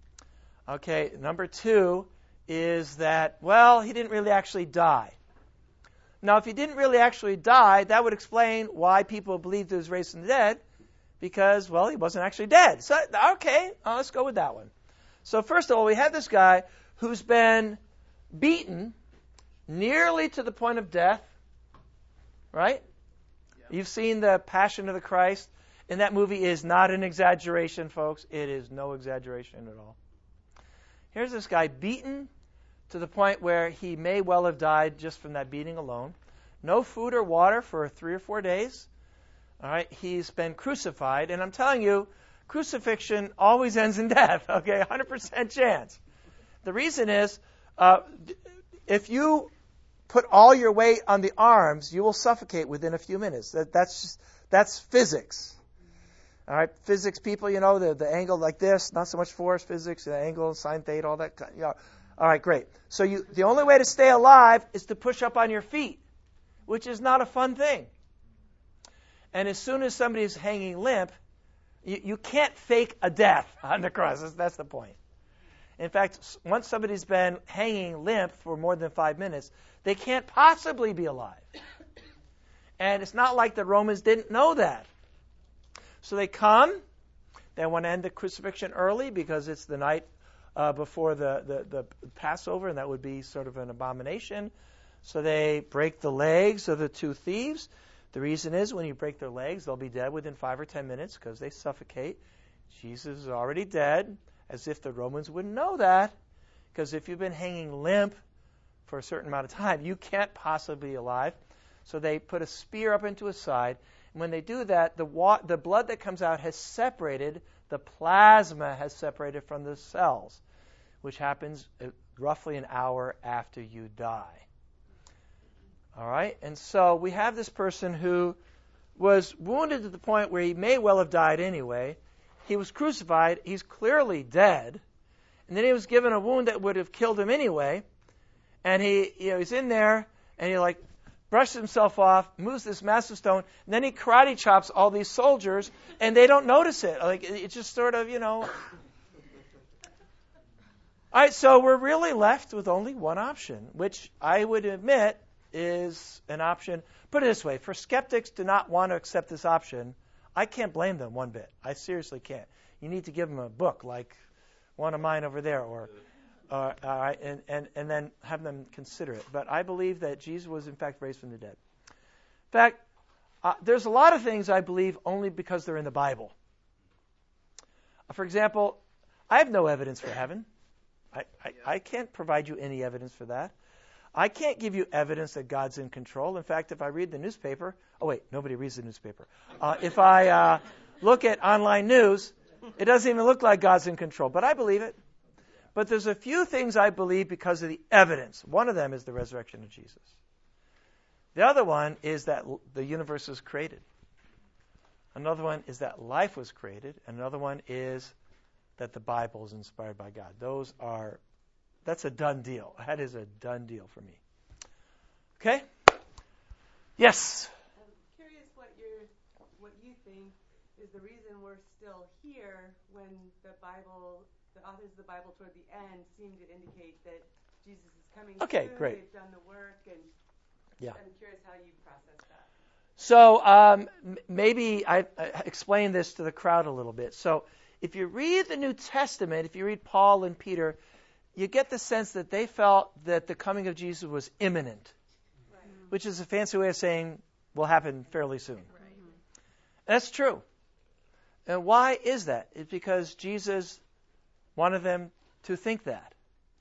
Okay, number two is that, well, he didn't really actually die. Now, if he didn't really actually die, that would explain why people believed he was raised from the dead. Because, well, he wasn't actually dead. So, okay, uh, let's go with that one. So, first of all, we have this guy who's been beaten, nearly to the point of death, right? Yeah. You've seen the Passion of the Christ, and that movie is not an exaggeration, folks. It is no exaggeration at all. Here's this guy beaten to the point where he may well have died just from that beating alone. No food or water for three or four days. All right, he's been crucified, and I'm telling you, crucifixion always ends in death. Okay, one hundred percent chance. The reason is, uh, if you put all your weight on the arms, you will suffocate within a few minutes. That, that's just, that's physics. All right, physics people, you know, the, the angle like this, not so much force physics, the angle, sine theta, all that. You know. All right, great. So you, the only way to stay alive is to push up on your feet, which is not a fun thing. And as soon as somebody's hanging limp, you, you can't fake a death on the cross. That's, that's the point. In fact, once somebody's been hanging limp for more than five minutes, they can't possibly be alive. And it's not like the Romans didn't know that. So they come. They want to end the crucifixion early because it's the night uh, before the, the, the Passover, and that would be sort of an abomination. So they break the legs of the two thieves. The reason is when you break their legs, they'll be dead within five or ten minutes because they suffocate. Jesus is already dead, as if the Romans wouldn't know that. Because if you've been hanging limp for a certain amount of time, you can't possibly be alive. So they put a spear up into his side. And when they do that, the wa- the blood that comes out has separated, the plasma has separated from the cells, which happens roughly an hour after you die. All right? And so we have this person who was wounded to the point where he may well have died anyway. He was crucified. He's clearly dead. And then he was given a wound that would have killed him anyway. And he, you know, he's in there, and he like brushes himself off, moves this massive stone, and then he karate chops all these soldiers, and they don't notice it. Like it's just sort of, you know. All right, so we're really left with only one option, which I would admit is an option. Put it this way: for skeptics to not want to accept this option, I can't blame them one bit. I seriously can't. You need to give them a book like one of mine over there, or uh, all right, and, and, and then have them consider it. But I believe that Jesus was in fact raised from the dead. In fact, uh, there's a lot of things I believe only because they're in the Bible. Uh, for example, I have no evidence for heaven. I, I, I can't provide you any evidence for that. I can't give you evidence that God's in control. In fact, if I read the newspaper, oh wait, nobody reads the newspaper. Uh, if I uh, look at online news, it doesn't even look like God's in control, but I believe it. But there's a few things I believe because of the evidence. One of them is the resurrection of Jesus. The other one is that the universe was created. Another one is that life was created. Another one is that the Bible is inspired by God. Those are, that's a done deal. That is a done deal for me. Okay? Yes? I'm curious what you're, what you think is the reason we're still here when the Bible, the authors of the Bible toward the end seem to indicate that Jesus is coming Okay, soon. great. They've done the work, and Yeah. I'm curious how you process that. So um, m- maybe I, I explain this to the crowd a little bit. So if you read the New Testament, if you read Paul and Peter, you get the sense that they felt that the coming of Jesus was imminent, Right. which is a fancy way of saying will happen fairly soon. Right. That's true. And why is that? It's because Jesus wanted them to think that.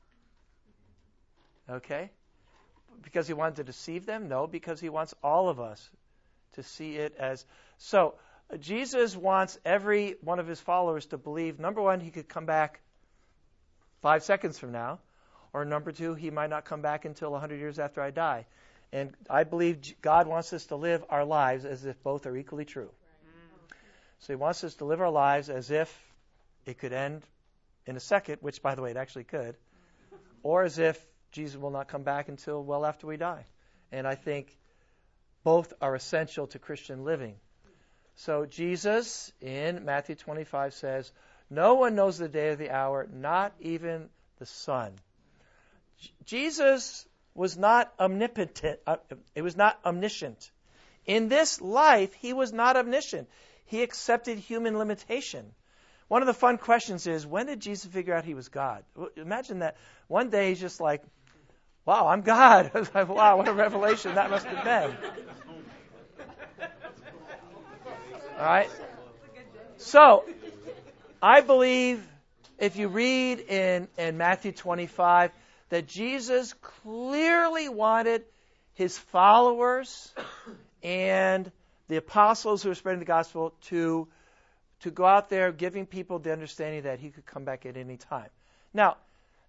Okay? Because he wanted to deceive them? No, because he wants all of us to see it as... So, uh, Jesus wants every one of his followers to believe, number one, he could come back five seconds from now, or number two, he might not come back until one hundred years after I die. And I believe God wants us to live our lives as if both are equally true. So he wants us to live our lives as if it could end in a second, which, by the way, it actually could, or as if Jesus will not come back until well after we die. And I think both are essential to Christian living. So Jesus, in Matthew twenty-five, says, no one knows the day or the hour, not even the Son. J- Jesus was not omnipotent. Uh, it was not omniscient. In this life, he was not omniscient. He accepted human limitation. One of the fun questions is, when did Jesus figure out he was God? Imagine that one day he's just like, wow, I'm God. I was like, wow, what a revelation that must have been. All right. So, I believe if you read in, in Matthew twenty-five that Jesus clearly wanted his followers and the apostles who were spreading the gospel to, to go out there giving people the understanding that he could come back at any time. Now,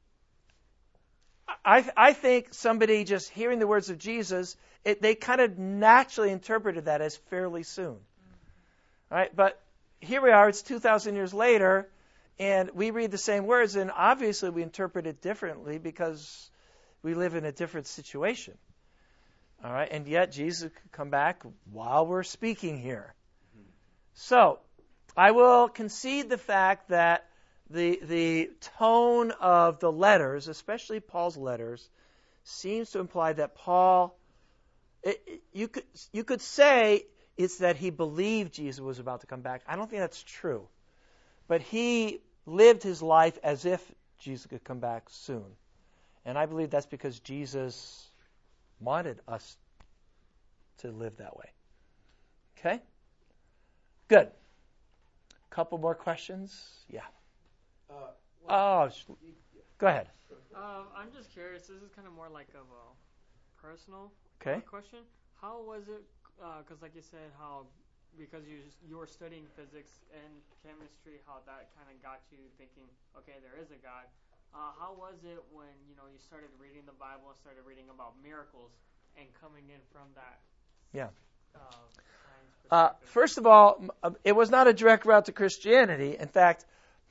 I, I think somebody just hearing the words of Jesus, it, they kind of naturally interpreted that as fairly soon. All right, but here we are, it's two thousand years later, and we read the same words, and obviously we interpret it differently because we live in a different situation. All right, and yet Jesus could come back while we're speaking here. So, I will concede the fact that the the tone of the letters, especially Paul's letters, seems to imply that Paul, it, it, you could you could say it's that he believed Jesus was about to come back. I don't think that's true, but he lived his life as if Jesus could come back soon, and I believe that's because Jesus wanted us to live that way. Okay? Good. Couple more questions? Yeah. Uh, Oh, sh- go ahead. Um, I'm just curious. This is kind of more like of a personal Okay. question. How was it? Because, like you said, how because you you were studying physics and chemistry, how that kind of got you thinking, okay, there is a God. Uh, how was it when you know you started reading the Bible and started reading about miracles and coming in from that? Yeah. Uh, science Uh, perspective? first of all, m- it was not a direct route to Christianity. In fact,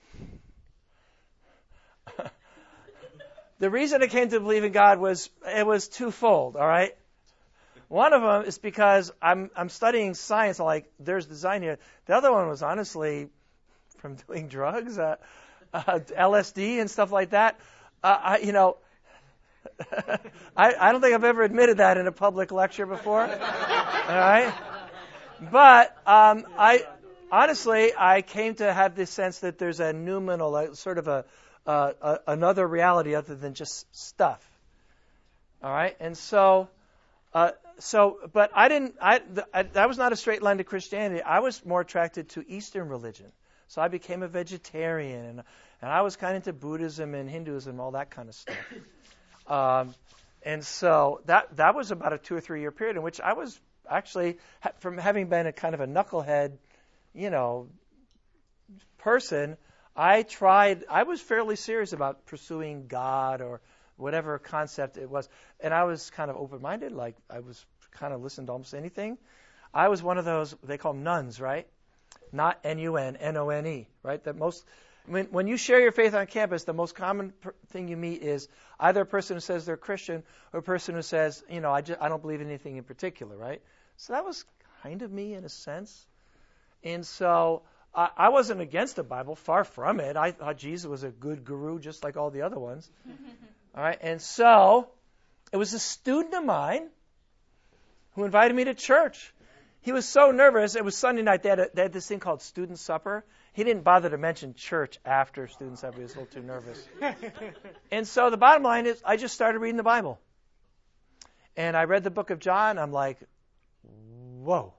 the reason I came to believe in God was it was twofold. All right. One of them is because I'm I'm studying science. I'm like, there's design here. The other one was honestly from doing drugs, uh, uh, L S D and stuff like that. Uh, I, you know, I, I don't think I've ever admitted that in a public lecture before. All right, but um, I honestly I came to have this sense that there's a noumenal, like, sort of a, uh, a another reality other than just stuff. All right, and so. Uh, so, but I didn't. I, I that was not a straight line to Christianity. I was more attracted to Eastern religion. So I became a vegetarian, and and I was kind of into Buddhism and Hinduism and all that kind of stuff. Um, and so that that was about a two or three year period in which I was actually, from having been a kind of a knucklehead, you know, person, I tried. I was fairly serious about pursuing God or whatever concept it was. And I was kind of open-minded, like I was kind of listening to almost anything. I was one of those, they call them nuns, right? Not N U N, N O N E, right? That most, when, when you share your faith on campus, the most common per, thing you meet is either a person who says they're Christian or a person who says, you know, I, just, I don't believe in anything in particular, right? So that was kind of me in a sense. And so I, I wasn't against the Bible, far from it. I thought Jesus was a good guru just like all the other ones. All right, and so it was a student of mine who invited me to church. He was so nervous. It was Sunday night. They had, a, they had this thing called student supper. He didn't bother to mention church after student supper. He was a little too nervous. And so the bottom line is I just started reading the Bible. And I read the book of John. I'm like, whoa.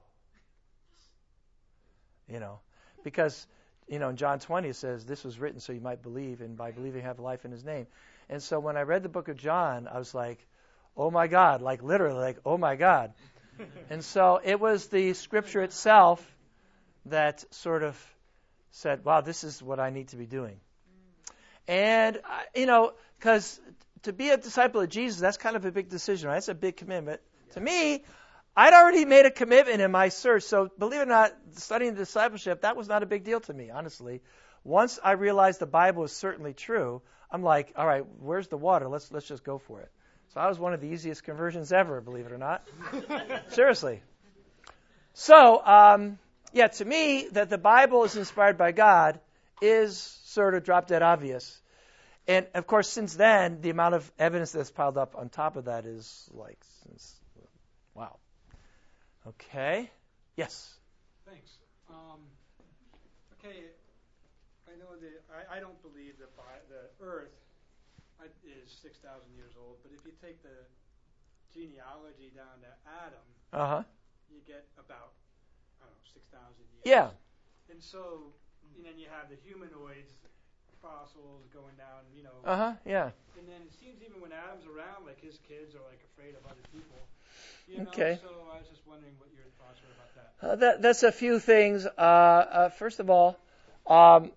You know, because, you know, in John twenty it says, this was written so you might believe, and by believing have life in his name. And so when I read the book of John, I was like, oh my God, like literally, like, oh my God. And so it was the scripture itself that sort of said, wow, this is what I need to be doing. And, you know, because to be a disciple of Jesus, that's kind of a big decision, right? That's a big commitment. To me, I'd already made a commitment in my search. So believe it or not, studying the discipleship, that was not a big deal to me, honestly. Once I realized the Bible is certainly true, I'm like, all right, where's the water? Let's let's just go for it. So I was one of the easiest conversions ever, believe it or not. Seriously. So, um, yeah, to me, that the Bible is inspired by God is sort of drop dead obvious. And, of course, since then, the amount of evidence that's piled up on top of that is like, since, wow. Okay. Yes. Thanks. Um, okay, I know that I, I don't believe that by the Earth is six thousand years old, but if you take the genealogy down to Adam, Uh-huh. you get about, I don't know, six thousand years. Yeah. And so, and then you have the humanoids, fossils going down, you know. Uh-huh, yeah. And then it seems even when Adam's around, like his kids are like afraid of other people. You know? Okay. So I was just wondering what your thoughts were about that. Uh, that that's a few things. Uh, uh, first of all, um,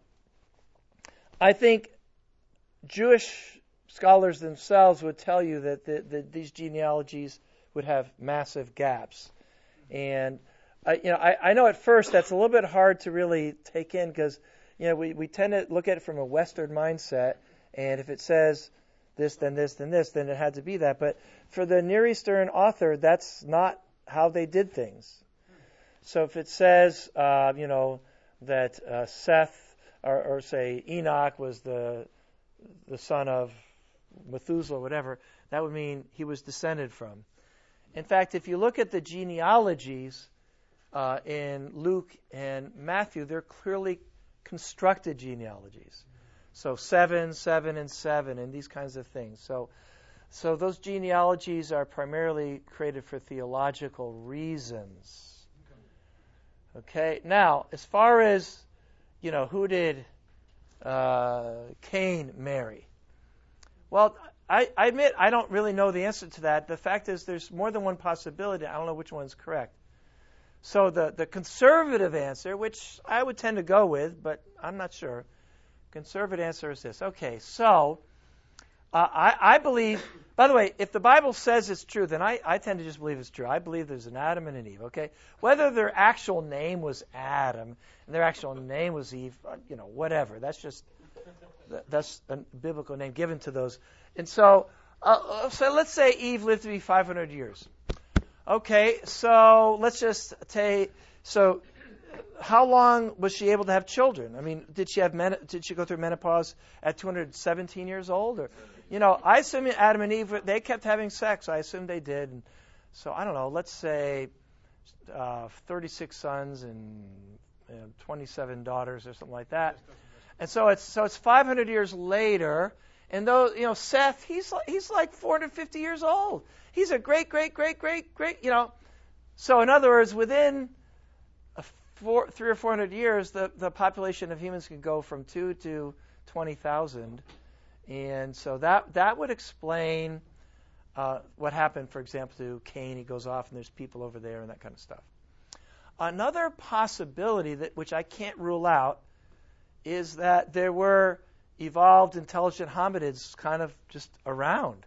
I think Jewish scholars themselves would tell you that the, the, these genealogies would have massive gaps. And I, you know, I, I know at first that's a little bit hard to really take in because, you know, we, we tend to look at it from a Western mindset, and if it says this, then this, then this, then it had to be that. But for the Near Eastern author, that's not how they did things. So if it says, uh, you know, that uh, Seth, or, or say Enoch was the the son of Methuselah, or whatever, that would mean he was descended from. In fact, if you look at the genealogies uh, in Luke and Matthew, they're clearly constructed genealogies. So seven, seven, and seven, and these kinds of things. So, so those genealogies are primarily created for theological reasons. Okay. Now, as far as, you know, who did uh, Cain marry? Well, I, I admit I don't really know the answer to that. The fact is there's more than one possibility. I don't know which one's correct. So the, the conservative answer, which I would tend to go with, but I'm not sure, conservative answer is this. Okay, so uh, I, I believe, by the way, if the Bible says it's true, then I, I tend to just believe it's true. I believe there's an Adam and an Eve, okay? Whether their actual name was Adam and their actual name was Eve, you know, whatever. That's just, that's a biblical name given to those. And so, uh, so let's say Eve lived to be five hundred years. Okay, so let's just take, so how long was she able to have children? I mean, did she have men, did she go through menopause at two hundred seventeen years old? Or, you know, I assume Adam and Eve, they kept having sex. I assume they did. And so, I don't know, let's say uh, thirty-six sons and you know, twenty-seven daughters or something like that. And so it's so it's five hundred years later. And though, you know, Seth, he's like, he's like four hundred fifty years old. He's a great, great, great, great, great, you know. So in other words, within a four, three or four hundred years, the, the population of humans can go from two to twenty thousand. And so that that would explain uh, what happened, for example, to Cain. He goes off and there's people over there and that kind of stuff. Another possibility that which I can't rule out is that there were evolved intelligent hominids kind of just around.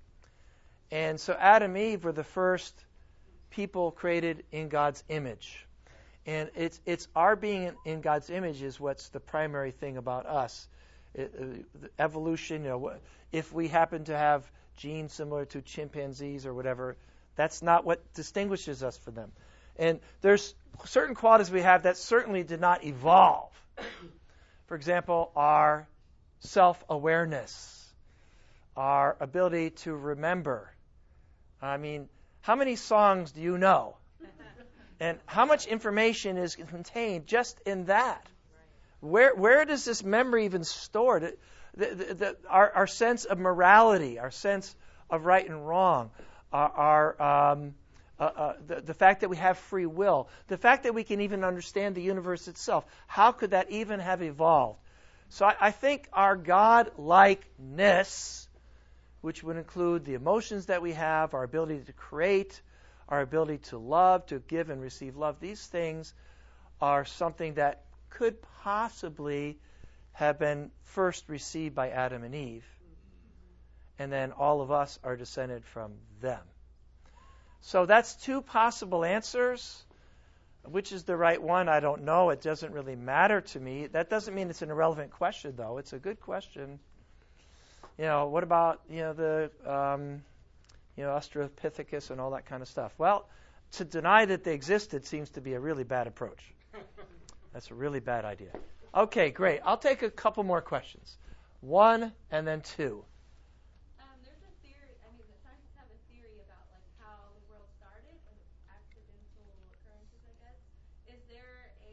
And so Adam and Eve were the first people created in God's image. And it's it's our being in God's image is what's the primary thing about us. It, uh, evolution, you know, if we happen to have genes similar to chimpanzees or whatever, that's not what distinguishes us from them. And there's certain qualities we have that certainly did not evolve. For example, our self-awareness, our ability to remember. I mean, how many songs do you know? And how much information is contained just in that? Where where does this memory even stored? The, the, the, our, our sense of morality, our sense of right and wrong, our, our um, uh, uh, the, the fact that we have free will, the fact that we can even understand the universe itself, how could that even have evolved? So I, I think our God-likeness, which would include the emotions that we have, our ability to create, our ability to love, to give and receive love, these things are something that could possibly have been first received by Adam and Eve. And then all of us are descended from them. So that's two possible answers. Which is the right one? I don't know. It doesn't really matter to me. That doesn't mean it's an irrelevant question, though. It's a good question. You know, what about, you know, the, um, you know, Australopithecus and all that kind of stuff? Well, to deny that they existed seems to be a really bad approach. That's a really bad idea. Okay, great. I'll take a couple more questions. One and then two. Um, there's a theory, I mean, the scientists have a theory about, like, how the world started, and accidental occurrences, I guess. Is there a,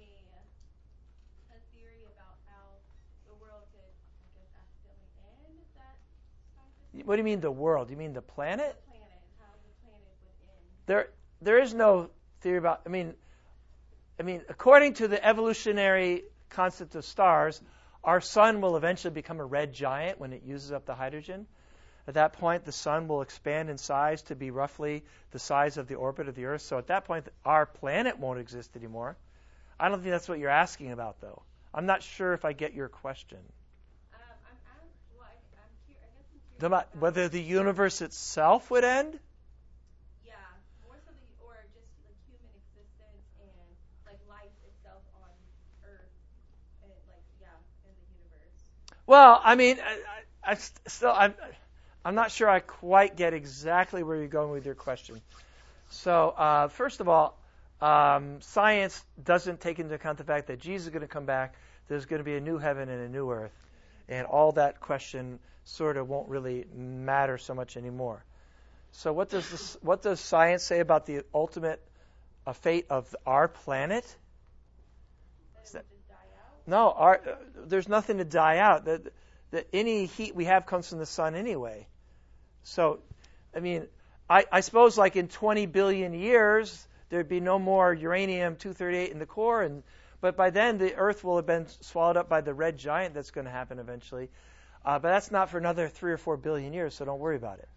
a theory about how the world could, I guess, accidentally end that What do you mean the world? You mean the planet? The planet, how the planet would end. There, there is no theory about. I mean, I mean, according to the evolutionary concept of stars, our sun will eventually become a red giant when it uses up the hydrogen. At that point, the sun will expand in size to be roughly the size of the orbit of the Earth. So at that point, our planet won't exist anymore. I don't think that's what you're asking about, though. I'm not sure if I get your question. Um, I'm, I'm, well, I, I'm curious, I guess I'm curious About about, whether the universe itself would end? yeah, more so the, or just like human existence and like life itself on Earth, and like yeah, in the universe. Well, I mean, I, I, I still, I'm, I'm not sure I quite get exactly where you're going with your question. So, uh, first of all, um, science doesn't take into account the fact that Jesus is going to come back. There's going to be a new heaven and a new earth, and all that question sort of won't really matter so much anymore. So, what does this, what does science say about the ultimate uh, fate of our planet? That it would just die out. No, our, uh, there's nothing to die out. That, that any heat we have comes from the sun anyway. So, I mean, I, I suppose like in twenty billion years, there'd be no more uranium two thirty-eight in the core, and but by then the Earth will have been swallowed up by the red giant that's going to happen eventually. Uh, but that's not for another three or four billion years, so don't worry about it.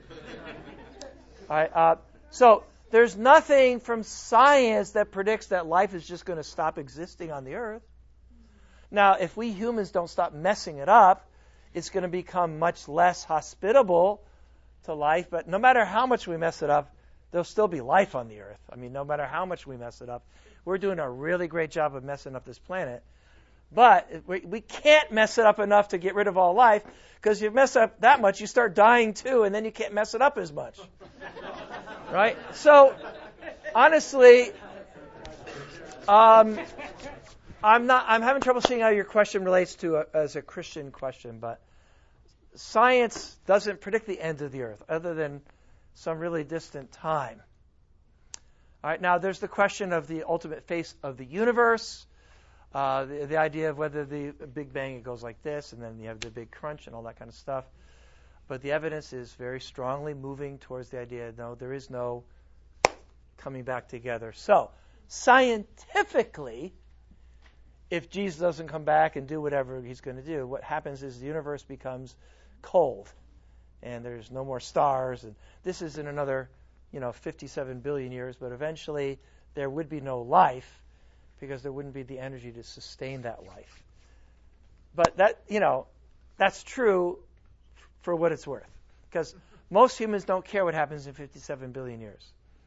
All right. Uh, so there's nothing from science that predicts that life is just going to stop existing on the Earth. Now, if we humans don't stop messing it up, it's going to become much less hospitable to life. But no matter how much we mess it up, there'll still be life on the Earth. I mean, no matter how much we mess it up, we're doing a really great job of messing up this planet. But we, we can't mess it up enough to get rid of all life, because if you mess up that much, you start dying too, and then you can't mess it up as much. Right? So, honestly, um, I'm not. I'm having trouble seeing how your question relates to a, as a Christian question, but science doesn't predict the end of the Earth, other than some really distant time. All right. Now, there's the question of the ultimate fate of the universe. Uh, the, the idea of whether the Big Bang, it goes like this, and then you have the Big Crunch and all that kind of stuff. But the evidence is very strongly moving towards the idea, no, there is no coming back together. So, scientifically, if Jesus doesn't come back and do whatever he's going to do, what happens is the universe becomes cold, and there's no more stars. And this is in another, you know, fifty-seven billion years, but eventually there would be no life, because there wouldn't be the energy to sustain that life. But that, you know, that's true for what it's worth. Because most humans don't care what happens in fifty-seven billion years.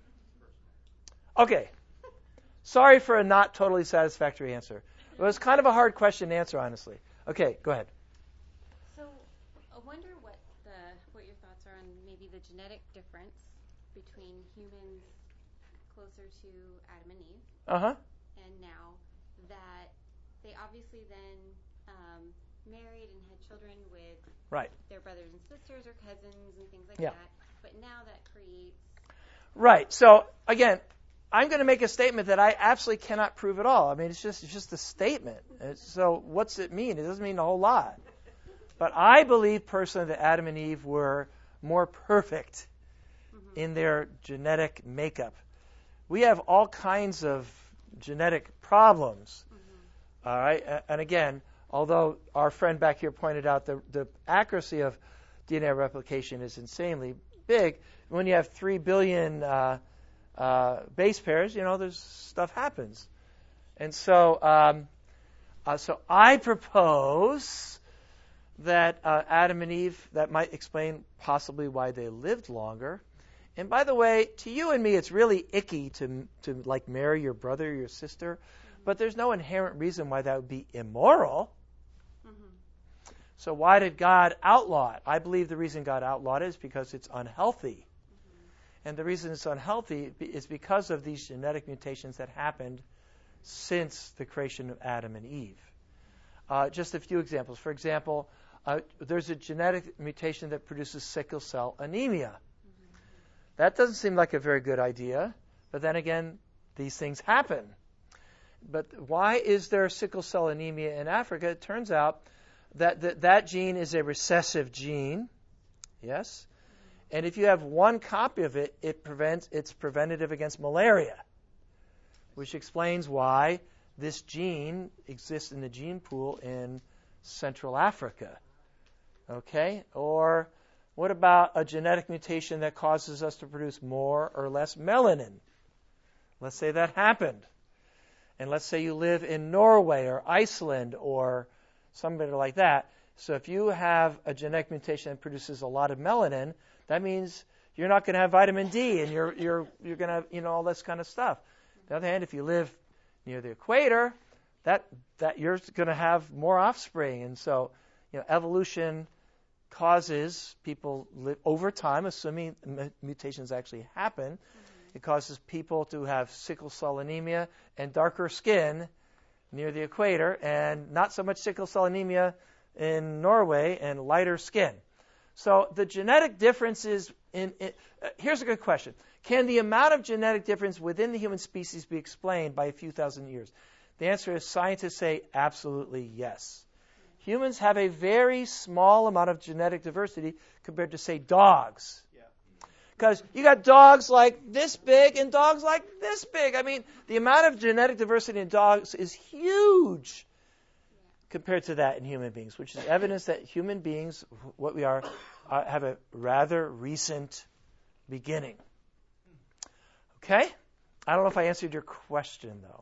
Okay. Sorry for a not totally satisfactory answer. It was kind of a hard question to answer, honestly. Okay, go ahead. So I wonder what the what your thoughts are on maybe the genetic difference between humans closer to Adam and Eve. Uh-huh. And now that they obviously then um, married and had children with right. their brothers and sisters or cousins and things like yeah. that. But now that creates... Right. So, again, I'm going to make a statement that I absolutely cannot prove at all. I mean, it's just it's just a statement. It's, so what's it mean? It doesn't mean a whole lot. But I believe personally that Adam and Eve were more perfect mm-hmm. in their genetic makeup. We have all kinds of genetic problems. Mm-hmm. All right, and again, although our friend back here pointed out the the accuracy of D N A replication is insanely big, when you have three billion uh, uh, base pairs, you know, there's stuff happens, and so um, uh, so I propose that uh, Adam and Eve, that might explain possibly why they lived longer. And by the way, to you and me, it's really icky to to like marry your brother or your sister, mm-hmm. but there's no inherent reason why that would be immoral. Mm-hmm. So why did God outlaw it? I believe the reason God outlawed it is because it's unhealthy. Mm-hmm. And the reason it's unhealthy is because of these genetic mutations that happened since the creation of Adam and Eve. Uh, just a few examples. For example, uh, there's a genetic mutation that produces sickle cell anemia. That doesn't seem like a very good idea, but then again, these things happen. But why is there sickle cell anemia in Africa? It turns out that th- that gene is a recessive gene. Yes? And if you have one copy of it, it prevents it's preventative against malaria, which explains why this gene exists in the gene pool in Central Africa. Okay? Or what about a genetic mutation that causes us to produce more or less melanin? Let's say that happened. And let's say you live in Norway or Iceland or somebody like that. So if you have a genetic mutation that produces a lot of melanin, that means you're not going to have vitamin D and you're you're you're going to have, you know, all this kind of stuff. On the other hand, if you live near the equator, that that you're going to have more offspring. And so, you know, evolution causes people live over time, assuming m- mutations actually happen. Mm-hmm. It causes people to have sickle cell anemia and darker skin near the equator, and not so much sickle cell anemia in Norway and lighter skin. So the genetic differences in, in uh, here's a good question. Can the amount of genetic difference within the human species be explained by a few thousand years? The answer is scientists say absolutely yes. Humans have a very small amount of genetic diversity compared to, say, dogs. Because you got dogs like this big and dogs like this big. I mean, the amount of genetic diversity in dogs is huge compared to that in human beings, which is evidence that human beings, what we are, uh, have a rather recent beginning. Okay? I don't know if I answered your question, though.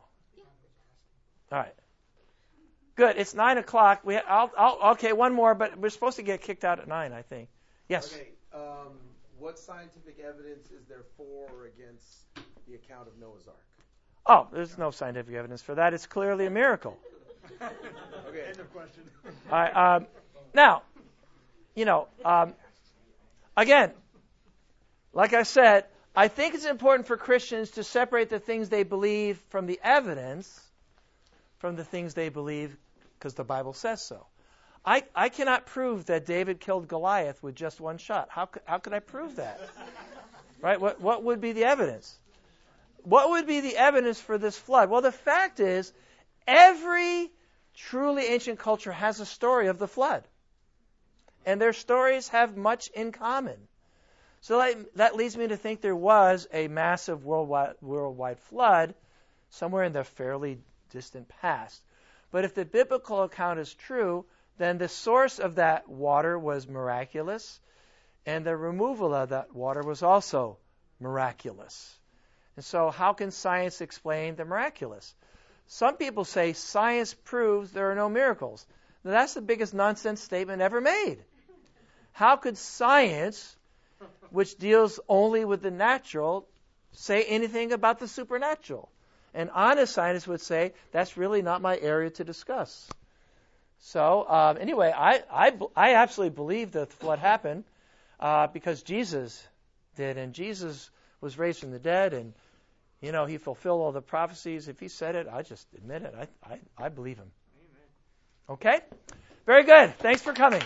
All right. Good. It's nine o'clock. We, I'll, I'll, okay, one more, but we're supposed to get kicked out at nine, I think. Yes? Okay. Um, what scientific evidence is there for or against the account of Noah's Ark? Oh, there's no scientific evidence for that. It's clearly a miracle. Okay. End of question. All right. Um, now, you know, um, again, like I said, I think it's important for Christians to separate the things they believe from the evidence from the things they believe because the Bible says so. I, I cannot prove that David killed Goliath with just one shot. How could, how could I prove that? Right? What, what would be the evidence? What would be the evidence for this flood? Well, the fact is, every truly ancient culture has a story of the flood. And their stories have much in common. So that, that leads me to think there was a massive worldwide, worldwide flood somewhere in the fairly distant past. But if the biblical account is true, then the source of that water was miraculous, and the removal of that water was also miraculous. And so how can science explain the miraculous? Some people say science proves there are no miracles. Now, that's the biggest nonsense statement ever made. How could science, which deals only with the natural, say anything about the supernatural? An honest scientist would say, that's really not my area to discuss. So, um, anyway, I, I, I absolutely believe that the flood happened uh, because Jesus did, and Jesus was raised from the dead, and, you know, he fulfilled all the prophecies. If he said it, I just admit it. I, I, I believe him. Amen. Okay? Very good. Thanks for coming.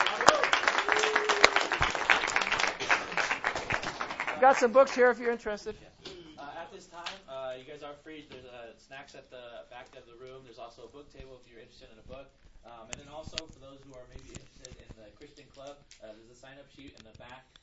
Got some books here if you're interested. Uh, at this time, uh, you guys are free. There's uh, snacks at the back of the room. There's also a book table if you're interested in a book. Um, and then also, for those who are maybe interested in the Christian Club, uh, there's a sign-up sheet in the back